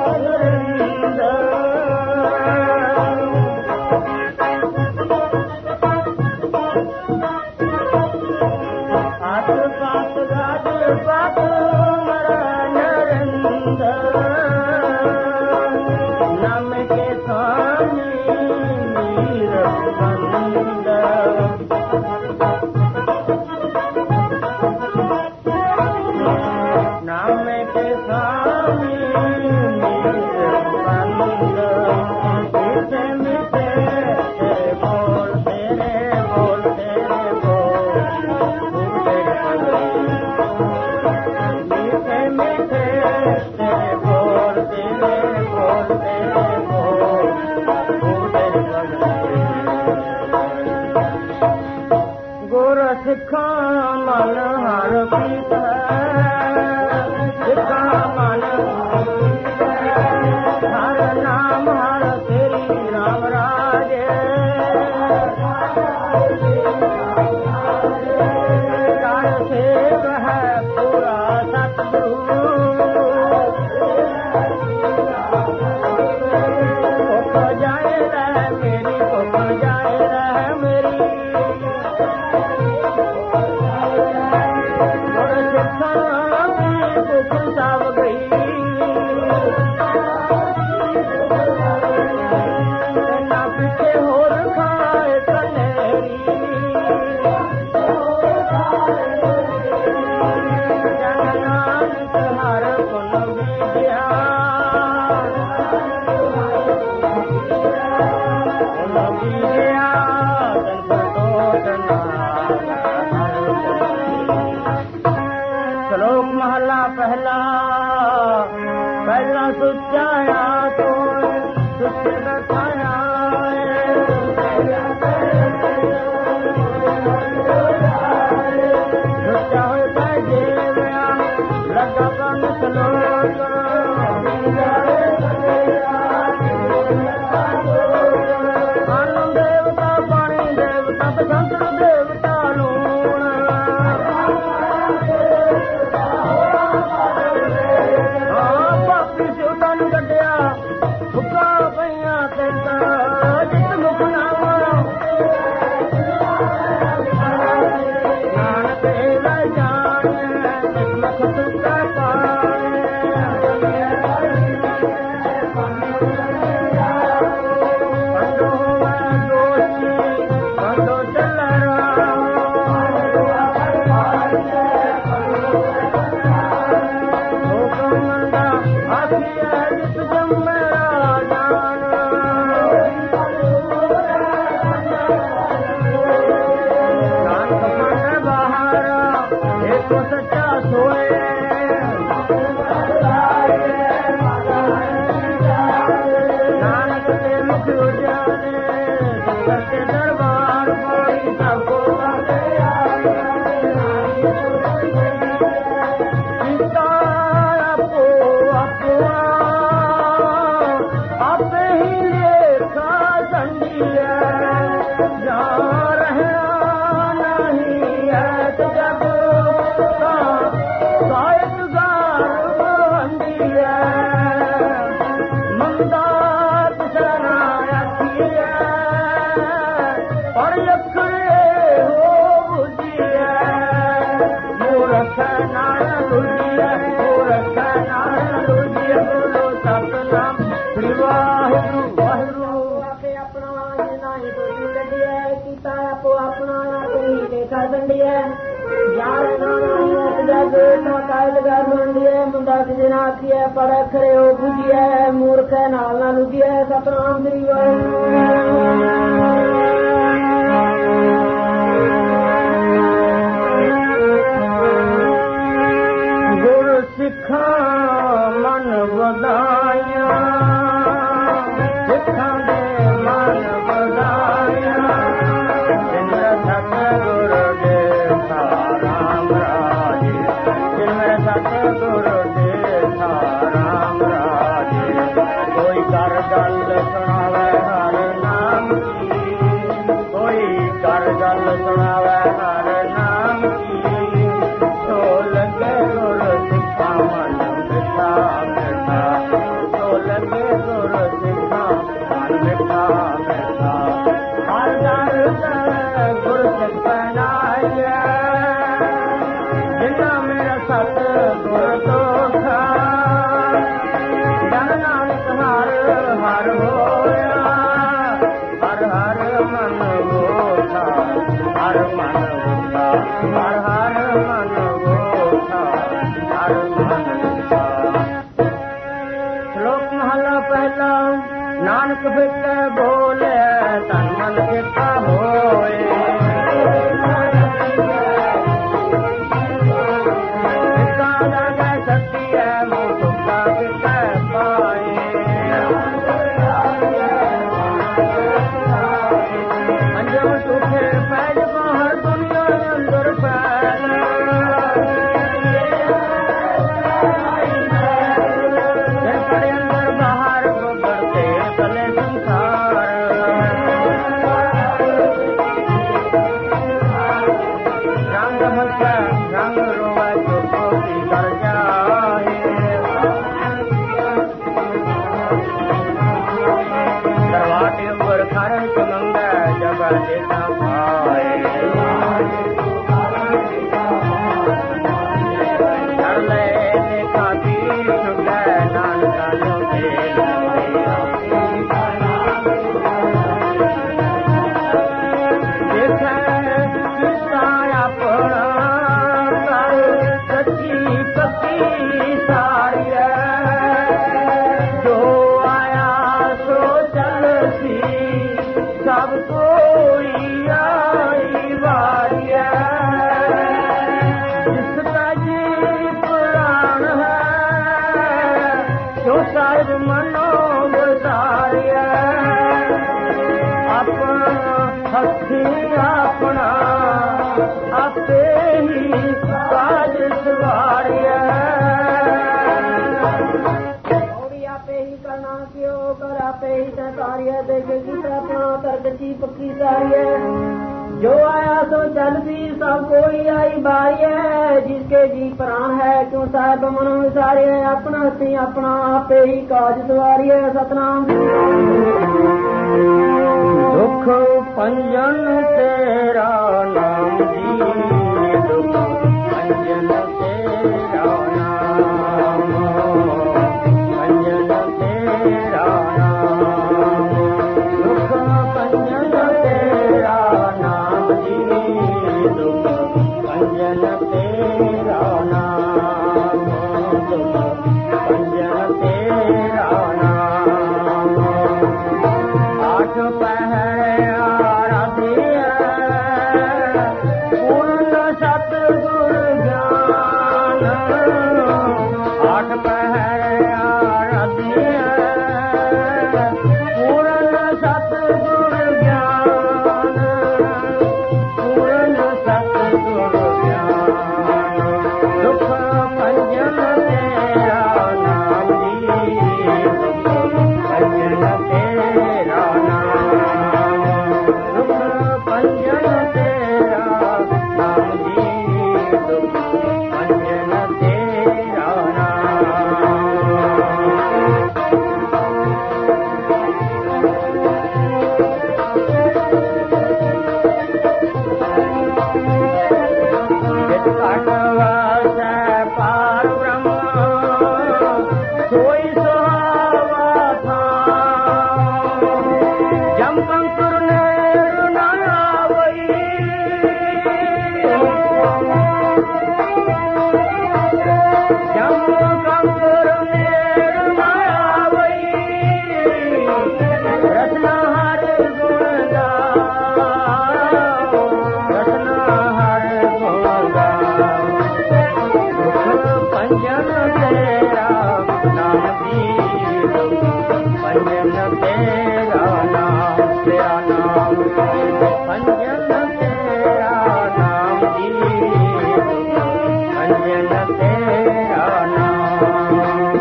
नम के स्वामी नाम के स्वामी मीठे मीठे तेरे बोल तेरे बोल तेरे बोल खूब तेरी पगड़ी मीठे मीठे तेरे बोल तेरे बोल तेरे बोल खूब तेरी पगड़ी गुर सिखा मन हर पीत सिखा मन हर नाम हर तेरी राम राजे ਪਹਿਲਾ ਪਹਿਲਾ ਸੁਚਾਇਆ ਤੂੰ ਸੁੱਚੇ ਬਖਾਇਆ ਸੁੱਚਾ ਹੋਏ ਭਜੇ ਵਿਆ ਲੱਗਾ ਕੰਨ ਸਲੋਕ ਆਨੰਦ ਦੇਵਤਾ ਪਾਣੀ ਦੇਵਤਾ ਬਸੰਤ ਦੇਵਤਾ ਲੂਣ ਪਾਪੀ ਸਿਉਟਾ ਨੂੰ ਕੱਢਿਆ ਫੁੱਕਾ ਪਈਆਂ ਤੇ ਜਿੱਤ ਮੁਖ ਨਾਵਾ ਨਾਨਕ ਇਹਦਾ ਜਾਣ ਮੁਖ ਸੁੱਤਾ ਪਾਏ ਪੰਡੋ ਮੈਂ ਦੋਸ਼ੀ ਪੰਡੋ ਚੱਲਰਾ ਹੁਕਮ ਦਾ ਆਖਿਆ ਜਿਤ ਜੰਮਿਆ ਜਾਨ ਨਾਨਕ ਮਨ ਬਾਹਰ ਇੱਕ ਸੱਚਾ ਸੋਏ ਨਾਨਕ ਤੇ ਮੁਖ ਉਜਾਲੇ ਸੱਚੇ ਦਰਬਾਰ ਕੋਈ ਸਭ ਕੋ ਕੀਤਾ ਆਪੋ ਆਪਣਾ ਆਪੇ ਹੀ ਲੇਖਾ ਸੰਡੀਆ ਜਾ ਰਹਿਣਾ ਨਹੀਂ ਹੈ ਤੇ ਜਗ ਸਾਹਿਤ ਗਾਰ ਬੰਦੀਆ ਮੰਦਾ ਤਸਨਾ ਆਖੀਆ ਪਰ ਅੱਖਰੇ ਹੋ ਬੁਝੀਆ ਮੂਰਖ ਨਾਨ ਲੁਝੀਆ ਮੂਰਖ ਨਾਨ ਲੁਝੀਆ ਬੋਲੋ ਸਤਨਾਮ ਸ੍ਰੀ ਵਾਹਿਗੁਰੂ ਵਾਹਿਗੁਰੂ ਆਪੇ ਆਪਣਾ ਜਿਨਾ ਹੀ ਤੋਂ ਕੱਢਿਆ ਕੀਤਾ ਆਪੋ ਆਪਣਾ ਕੋਈ ਦੇਖਾ ਸੰਡੀਆ ਯਾਰ ਨਾਮ ਜਗ ਨਾ ਕਾਇਦ ਕਰ ਮੰਡੀਏ ਮੁੰਡਾ ਕਿਸੇ ਨਾ ਆਖੀਏ ਪਰ ਅਖਰੇ ਹੋ ਬੁਝੀਏ ਮੂਰਖ ਨਾਲ ਨਾ ਲੁਝੀਏ ਸਤਨਾਮ ਸ੍ਰੀ ਵਾਹਿਗੁਰੂ ਗੁਰ ਸਿੱਖਾਂ ਮਨ ਵਧਾਇਆ ਸਿੱਖਾਂ ਦੇ ਮਨ ਵਧਾਇਆ ਜਿਨ੍ਹਾਂ ਸਤਿਗੁਰ ਦੇ ਰਾਮ ਰਾਜੇ ਜਿਨ੍ਹਾਂ ਸਤਿਗੁਰ ਦੇ ਰਾਮ ਰਾਜੇ ਕੋਈ ਕਰ ਗੱਲ ਸੁਣਾਵੇ ਹਰ ਨਾਮ ਕੀ ਕੋਈ ਕਰ ਗੱਲ ਸੁਣਾਵੇ ਹਰ ਨਾਮ ਕੀ ਸੋ ਲੱਗੇ ਗੁਰ ਸਿੱਖਾਂ ਮਨ ਮਿਠਾ ਮਿਠਾ ਸੋ ਲੱਗੇ ਗੁਰ ਸਿੱਖਾਂ ਮਨ ਮਿਠਾ ਮਿਠਾ ਹਰ ਦਰ ਗੁਰ ਸਿੱਖ ਬਣਾਇਆ ਜਿਨਾ ਮੇਰਾ ਸਤ ਗੁਰ ਤੋਖਾ ਜਨ ਨਾਨਕ ਹਰ ਹਰ ਹੋਇਆ ਹਰ ਹਰ ਮਨ ਹੋਠਾ ਹਰ ਮਨ ਹੋਠਾ ਹਰ ਹਰ ਮਨ ਹੋਠਾ ਹਰ ਮਨ ਹੋਠਾ ਸ਼ਲੋਕ ਮਹਲਾ ਪਹਿਲਾ ਨਾਨਕ ਫਿੱਟੇ ਬੋਲੇ ਤਨ ਮਨ ਕਿਤਾ ਹੋਏ पक्की तारी है। जो आया सो चल भी सब कोई आई बारी है। जिसके जी प्राण है क्यों साहब मन विसारे। अपना सी अपना आपे ही काज सवारी है। सतनाम दुख पंजन तेरा नाम जी। दुख पंजन तेरा नाम। पंजन तेरा नाम। दुख पंजन तेरा नाम जी। दुख पंजन तेरा नाम। दुख पंजन तेरा नाम। आठ पहर आराध्य पूर्ण सतगुर ज्ञान। आठ पहर आराध्य पूर्ण सतगुर ज्ञान। पूर्ण सतगुर ज्ञान। दुख पंजन तेरा नाम जी। दुख पंजन तेरा नाम। दुख पंजन तेरा नाम जी। दुख पंजन तेरा नाम। कटवास पार ब्रह्म सोई सुहावा था। जम कंकुर नेर न आवई। जम कंकुर नेर न आवई। रत्ना हर गुण गाओ। रत्ना हर गुण गाओ। दुख पंजन तेरा नाम जी। दुख पंजन तेरा नाम। तेरा नाम पंजन तेरा नाम जी। दुख पंजन तेरा नाम।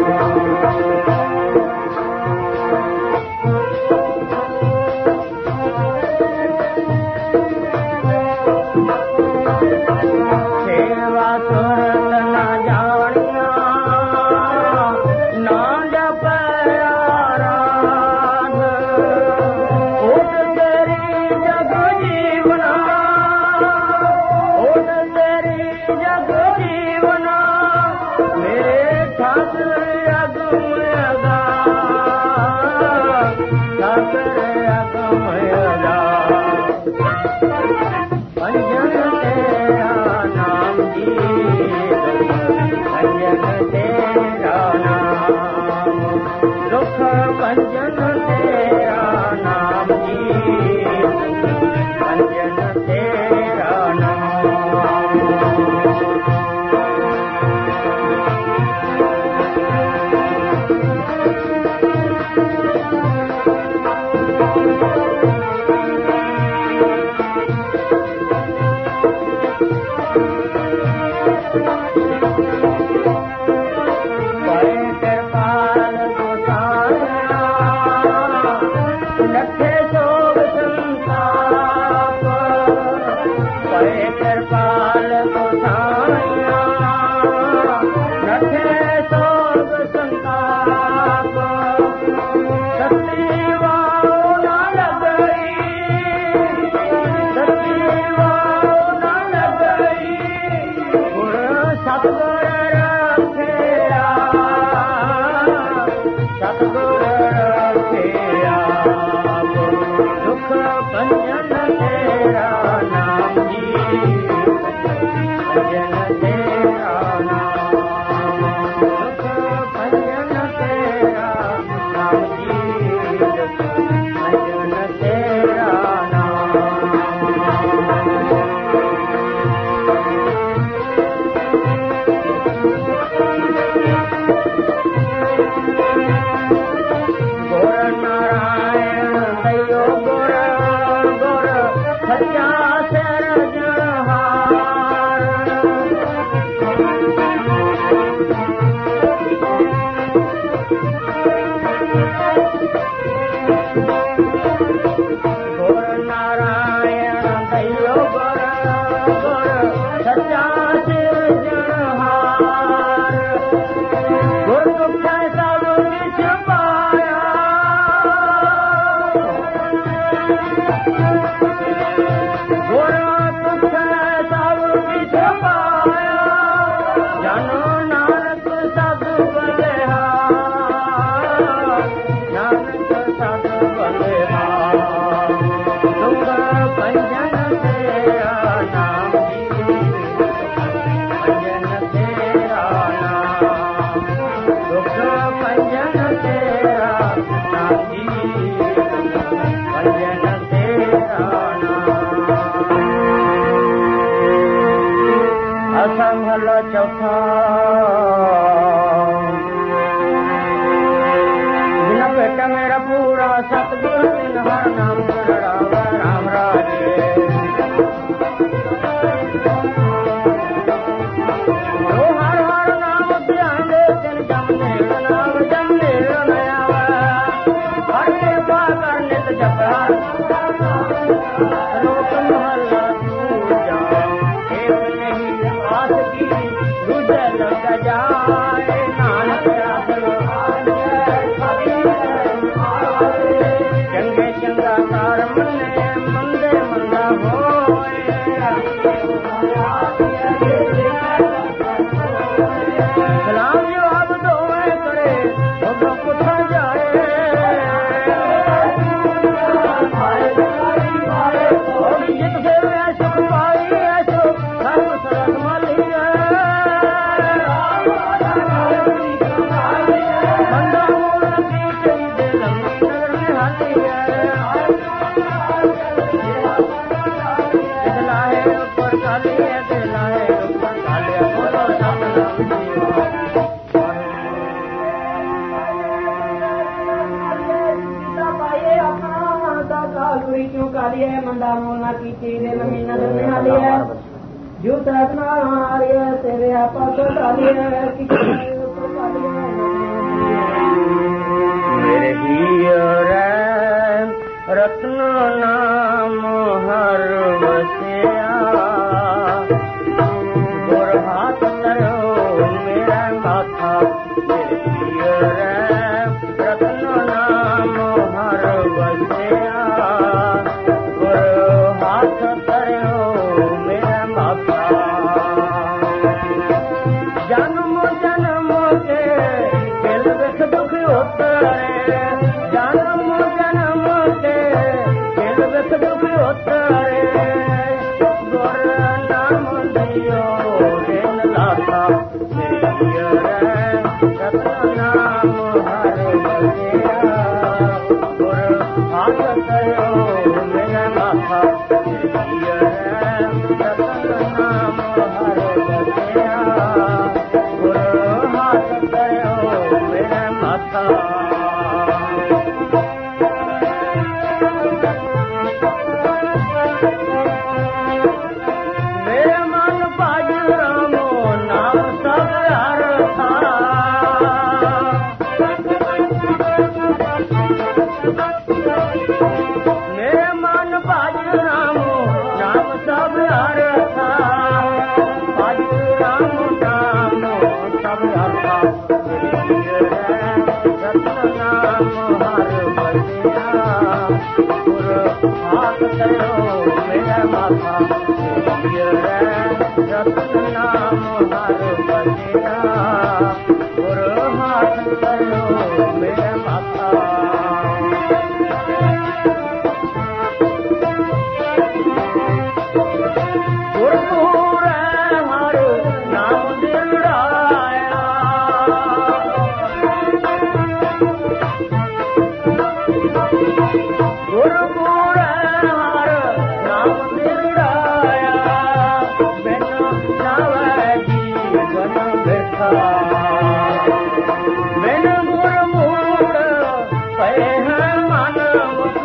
सेवा सुरत न जानिया। ना जप आराध। ओट तेरी जग जीवना। ओट तेरी जग जीवना। मेरे ठाकुर अगम अगा। ठाकुर अगम अगा। पंजन तेरा नाम जी। दुख पंजन तेरा नाम। दुख पंजन तेरा नाम जी। दुख पंजन तेरा नाम। कृपाल गोसाया लखे सोग संताप। कृपाल गोसाया लखे सोग संताप। सती वाओ न लगई। सती वाओ न लगई। गुण सतगुर रखेया। सतगुर रखेया। दुख पंजन तेरा नाम जी। पंजन तेरा नाम। दुख पंजन तेरा नाम जी। दुख पंजन तेरा नाम। गोर नारायण दयो गोर गोर सच्चा सिर जनहार। चौथा बिना बेटा मेरा पूरा सतगुरु दिन हर नाम करड़ावा राम राजे ओ हर हर नाम ध्यान दे दिन जमने नाम जमने नयावा हर कृपा करने तो जप लोक महला दूजा एक नहीं आस की जाए नानक चंगे चंगा कार मने मंदे मंदा होए सलाम जवाब दोवे करे उधर पुछा जाए जित से ऐसो पाई ऐसो सर्व सरस माली मंदा मोना की तेरे महीना निहालिए जो तकना हारिए तेरे आपा को डालिए मेरे हियर रत्न नाम हर बसिया गोर हाथ करो मेरा माथा मेरे हियर रत्न नाम हर बसिया जन्म जन्म के दिल विख दुख उतरे जन्म जन्म के दिल विख दुख उतरे गुर नाम दियो दिन लाथा रत्न नाम हर बसिया गुर हाथ करो मेरा माथा रत्न नाम हर बसिया गुर हाथ करो मेरा माथा मेरा मन बाज रामो नाम सब हर था मेरे मन बाज रामो नाम सब हर था बाज राम नाम सब हर था रत्न नाम हर बसिया गुर हाथ करो मेरा माथा रत्न नाम हर बसिया गुर हाथ करो मेरा माथा गुरपुर हर नाम दिलड़ाया गुरपुर हर नाम दिलड़ाया बिन नावे जीवन बिरथा बिन गुरमूड़ पे है मन मुख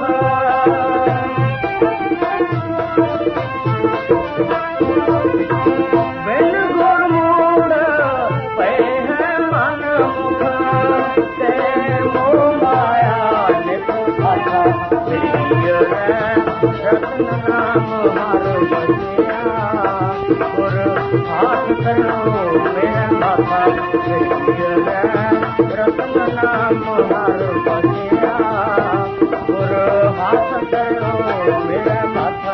बिन गुरमूड़ पे है मन मुख ते मोह माया निको खाता रतन नाम हर बसिया गुर हाथ करो मेरे माथा रतन नाम हर बसिया गुर हाथ करो मेरे माथा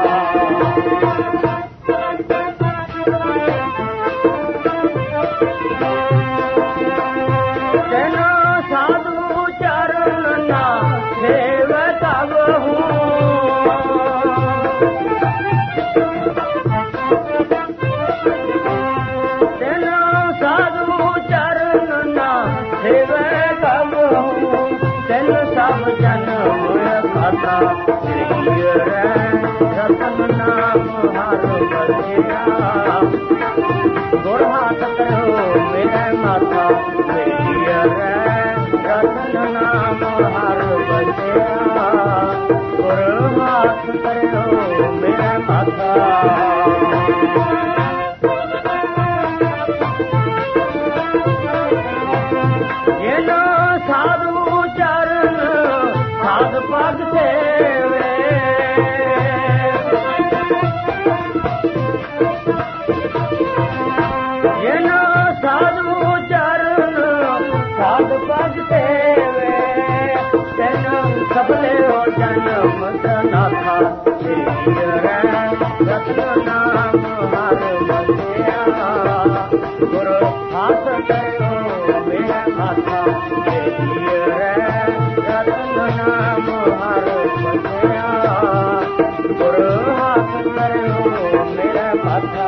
रतन नाम हर बसिया गुर हाथ करो मेरे माथा रतन नाम हर बसिया गुर हाथ करो मेरे माथा ये नो साधु चरण साध पद सेवे ये नो साधु चरण साध पद सेवे तेन सबले हो जन्म नाथा रतन नाम हर बसिया गुरु हाथ करो मेरे माथा रतन नाम हर बसिया गुरु हाथ करो मेरे माथा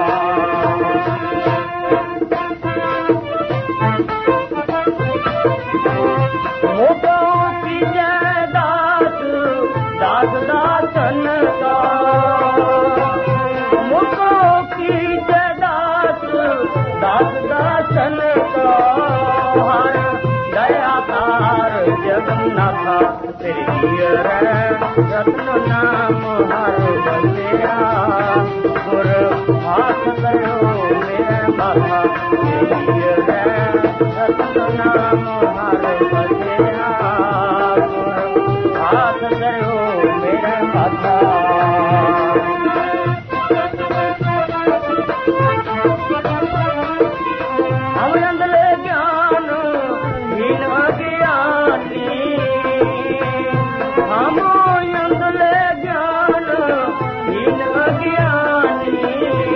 दासन का मुको की दास दासन का हर दयाकार जगन्नाथ तेरी रत्न नाम हर बसिया गुर हाथ करो मेरे माथा रत्न नाम हर बसिया गुर हाथ करो मेरे माथा हम अंदले ज्ञान हीन अज्ञानी हम अंदले ज्ञान हीन अज्ञानी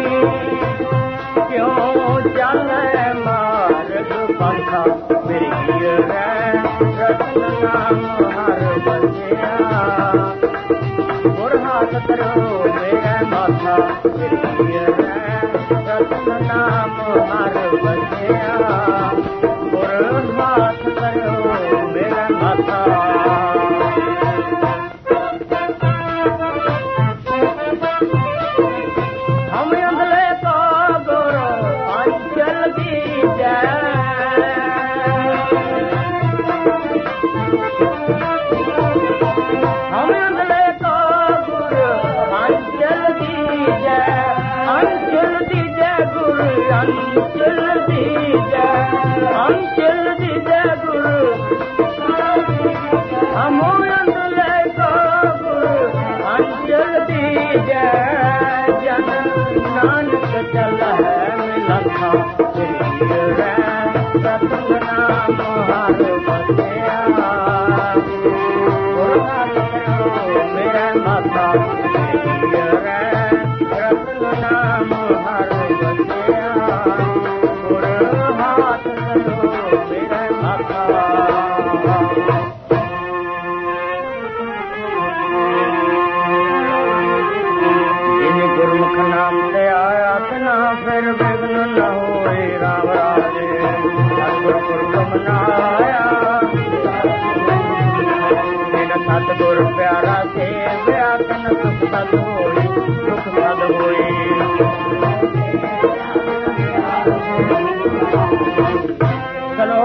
क्यों चले मार्ग पंथा मेरी रतन नाम हर बसिया गुर हाथ करो मेरे माथा रतन नाम हर बसिया गुर हाथ करो मेरे माथा हम अंगले का गुर अंचल दी जय हम अंगले का गुर अंचल दी जय अंचल दी जय गुर अंचल दी जय अंचल दी जय गुर हम अंगले का गुर अंचल दी जय जन नानक चल है मिलखा रतन नाम हर बसिया मेरा माथा रतन नाम हर बसिया गुर हाथ करो मेरा माथा गुरमुख नाम से आया ना फिर विघ्न न होए राम राजे सतगुर कमनाया सतगुर प्यारा से व्याकन सुख सद होई सुख सद होई चलो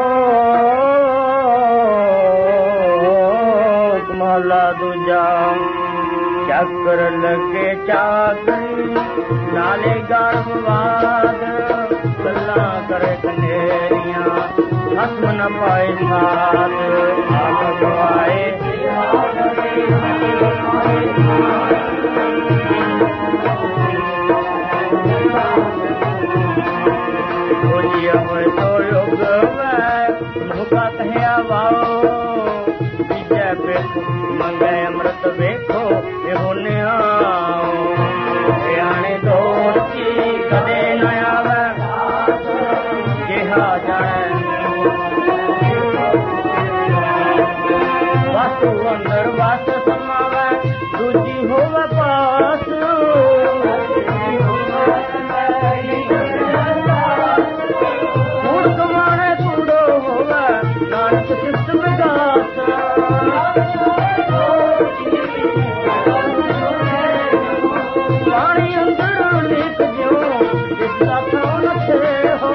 महला दूजा चक्र लगे चाकरी नाले गर्भवाद गल्ला करे कनेरियां हसम न पाए साथ आप गवाए ਮੰਗੇ ਅੰਮ੍ਰਿਤ ਵੇਖੋ ਇਹੋ ਨਿਆਓ ਸਿਆਣੇ ਦੋਸਤੀ ਕਦੇ ਨਾ ਆਵੇ ਜਿਹਾ ਜਾਣੇ ਵਸਤੂ ਅੰਦਰ ਵਸ ਸਮਾਵੇ ਦੂਜੀ ਹੋਵੇ ਪਾਸ ਕੂੜ ਕਮਾਣੇ ਕੂੜੋ ਹੋਵੇ ਨਾਨਕ ਸਿੱਧ ਵਿਗਾਸ ਪਾਣੀ ਅੰਦਰ ਲਿਖ ਜਿਉ ਜਿਸ ਦਾ ਥਾਂ ਨੱਥੇ ਹੋ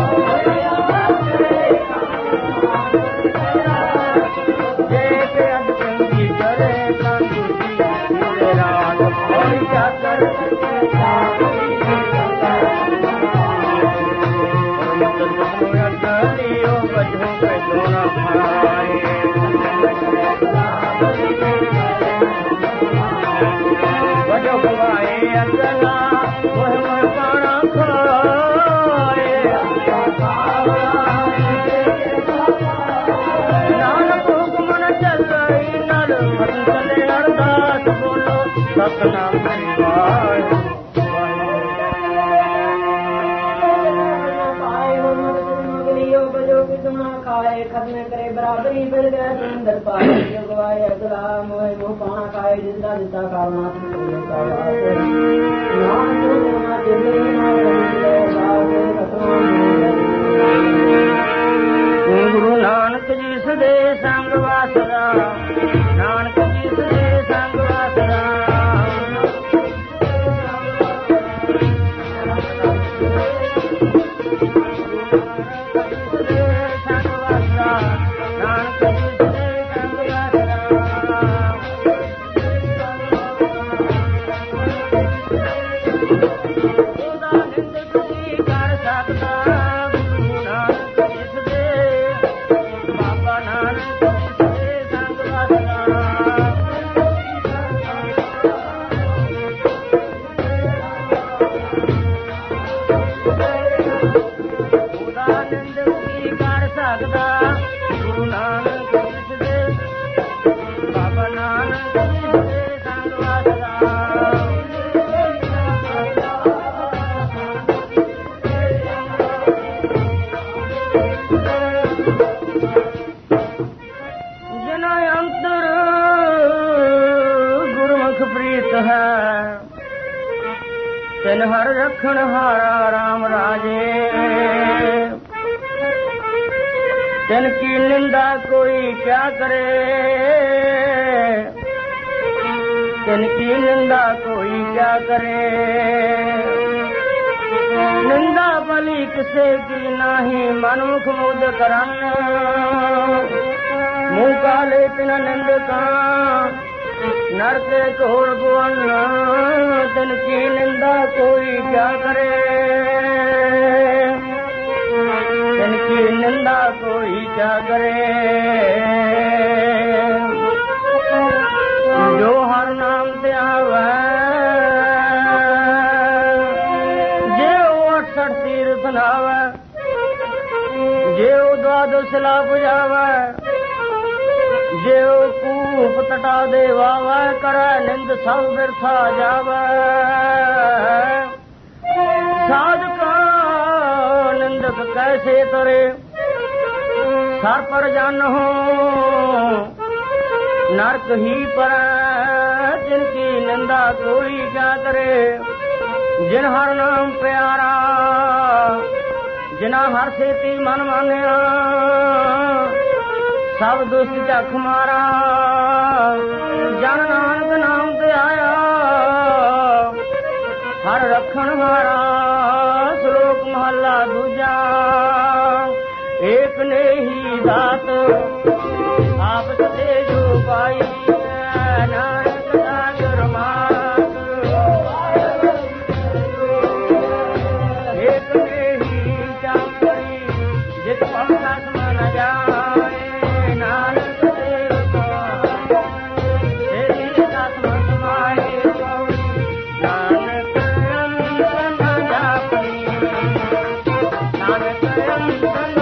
ਜੇ ਕੇ ਅਦ ਚੰਗੀ ਕਰੇ ਤਾਂ ਦੂਜੀ ਪੂਰੇ ਰਾਤ ਹੋਈ ਜਾ ਕਰ ਮਤ ਦੁਨੀਆ ਕਰੀਓ ਵਜੋ ਕੋ ਨਾ ਪਾਏ ਵਜੋ ਗਵਾਏ ਅੰਗਲਾ ਮੋਹ ਮੋਹ ਪਾਣਾ ਖਾਏ ਨਾਨਕ ਹੁਕਮ ਨ ਚੱਲਈ ਨਲ ਮਨ ਚਲੇ ਅਰਦਾਸ ਬੋਲੋ ਸਤਨਾਮ ਸ੍ਰੀ खाए खत्म करे बराबरी मिल गए सुंदर पाए जो गवाए अगला मोह मोह पाना खाए जिंदा जिता कारणा गुरु नानक जी सदे संग वासरा नानक जी सदे संग वासरा ਤਿਨ ਹਰ ਰਖਣ ਹਾਰਾ ਰਾਮ ਰਾਜੇ ਤਿਨ ਕੀ ਨਿੰਦਾ ਕੋਈ ਕਿਆ ਕਰੇ ਤਿਨ ਕੀ ਨਿੰਦਾ ਕੋਈ ਕਿਆ ਕਰੇ ਨਿੰਦਾ ਭਲੀ ਕਿਸੇ ਕੀ ਨਾਹੀ ਮਨੁਖ ਮੁਦ ਕਰਨ ਮੂੰਹ ਕਾਲੇ ਤਿਨ ਨਿੰਦਕਾਂ नरके घोर भुवन तिन की निंदा कोई क्या करे तिन की निंदा कोई क्या करे जो हर नाम ते आवे जे 68 तीर्थ नावे जे द्वादश ला बुझावे जे कूप तटा देवावा करे निंद सब बिरथा जावे साधका निंदक कैसे तरे सर पर जन हो नरक ही पर जिनकी निंदा कोई क्या करे जिन हर नाम प्यारा जिना हर सेती मन मानिया सब दुष्ट झख मारा जन नानक नाम ते आया हर रखण हारा श्लोक महला दूजा एक ने ही दात आप सदे जो पाई नानक दास रमात एक ने ही चाकरी जित पंखा न जाए नानक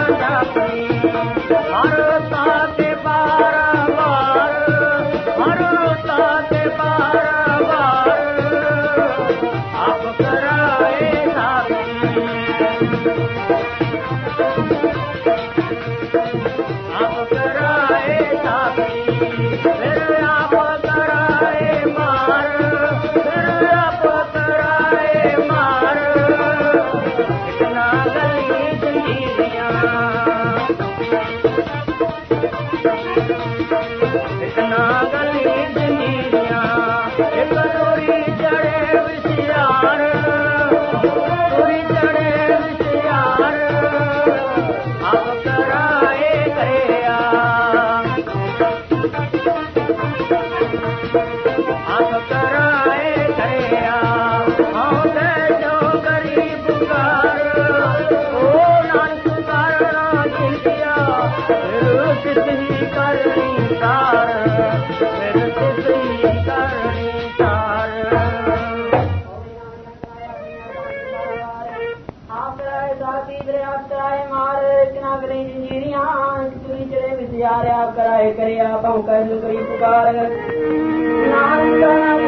कराए करिया पाऊं कह करी पुकार नानक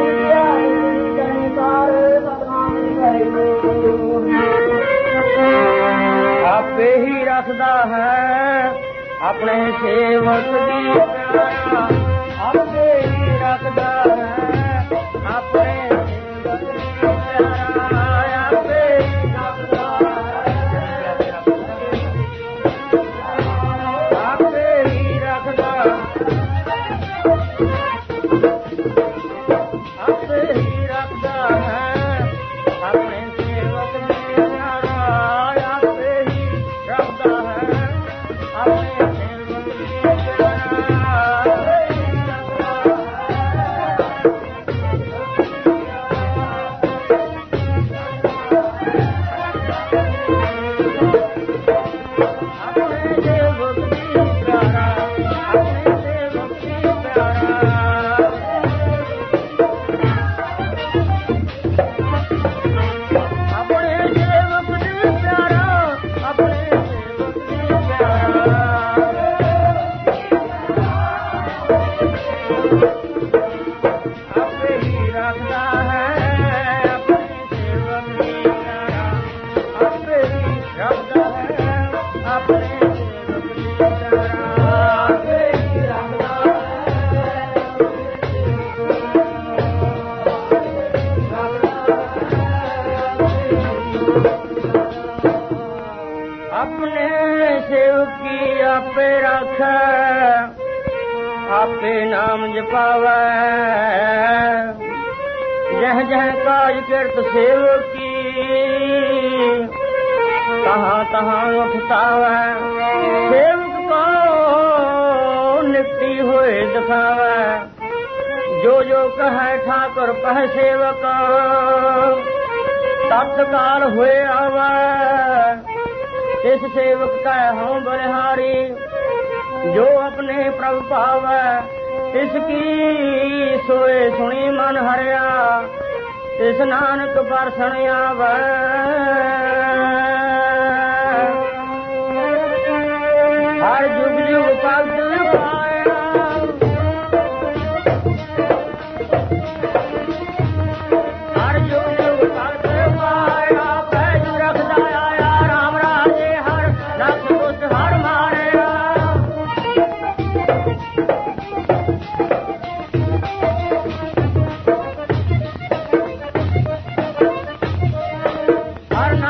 आपे ही रखदा है अपने सेवक की प्यारा आपे ही रखदा है अपने सेवक की प्यारा आपे ही रखदा आपे ही रखदा आपे ही रखदा है अपने सेवक की प्यारा आपे ही रखदा है अपने सेवक की प्यारा आपे नाम जपावै जह जह काज किरत सेवक की तहाँ तहाँ उठतावै सेवक को निकटी होए दिखावै जो जो कहे ठाकुर कह सेवक तत्काल होए आवै इस सेवक कह हूँ बलिहारी जो अपने प्रभु पावै इसकी सोए सुनी मन हरिया इस नानक पर सुन आवै हर जुग जुग भगत पाया हर जुग जुग भगत पाया पैज रखदा आया राम राजे हर नख दुष्ट हर मारे हर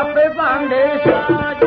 ਆਪੇ ਭਾਂਡੇ ਸਾਜ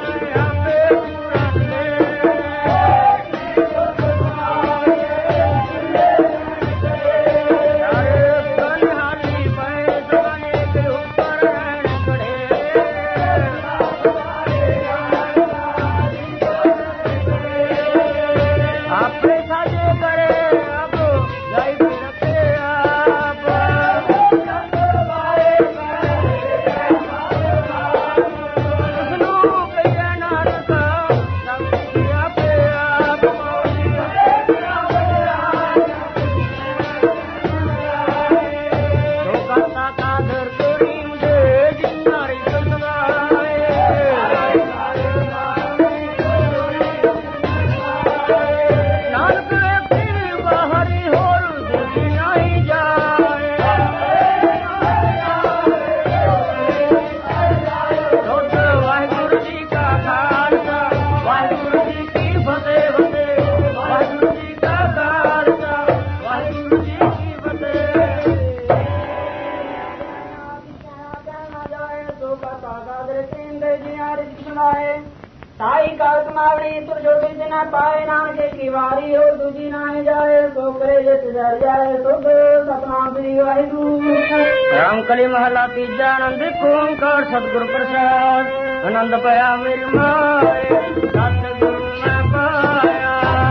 ताई काल कमावड़ी तुर जो बिन न पाए नानके की वारी और दूजी ना जाए सो करे जित जर जाए सुख सतनाम श्री वाहिगुरु राम कली महला तीजा आनंद ओंकार सतगुरु प्रसाद आनंद पाया मेरी माए सतगुरु मैं पाया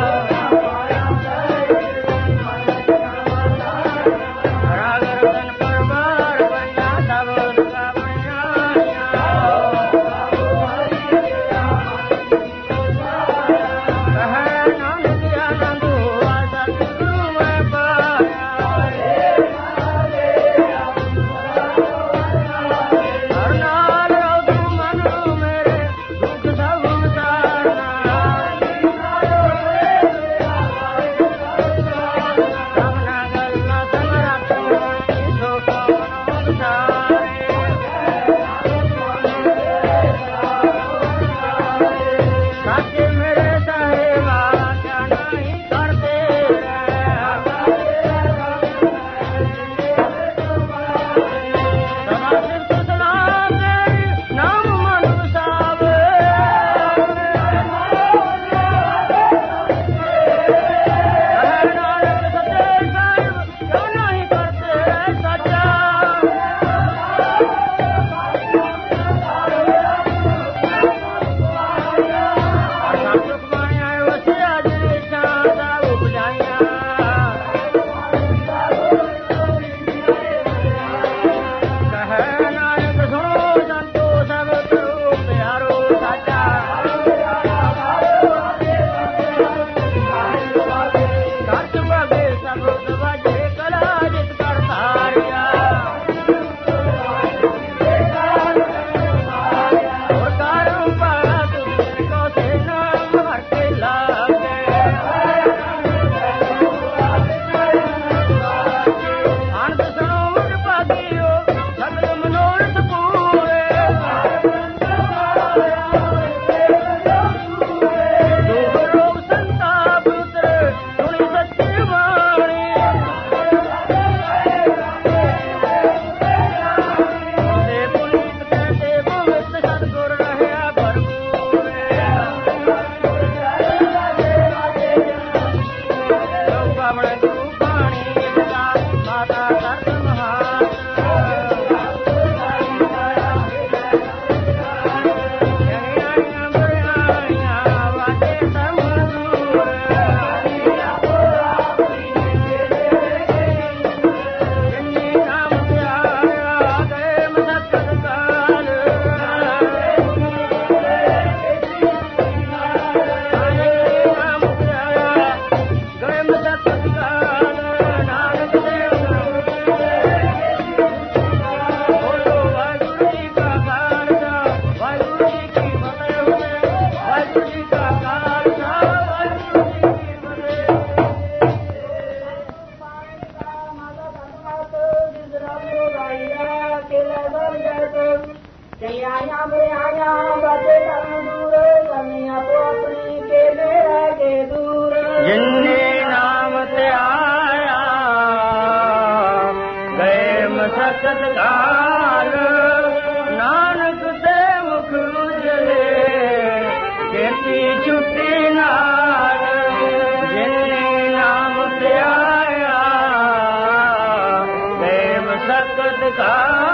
जिन्ने नाम ते आया गए मसकत गाल नानक ते सकत का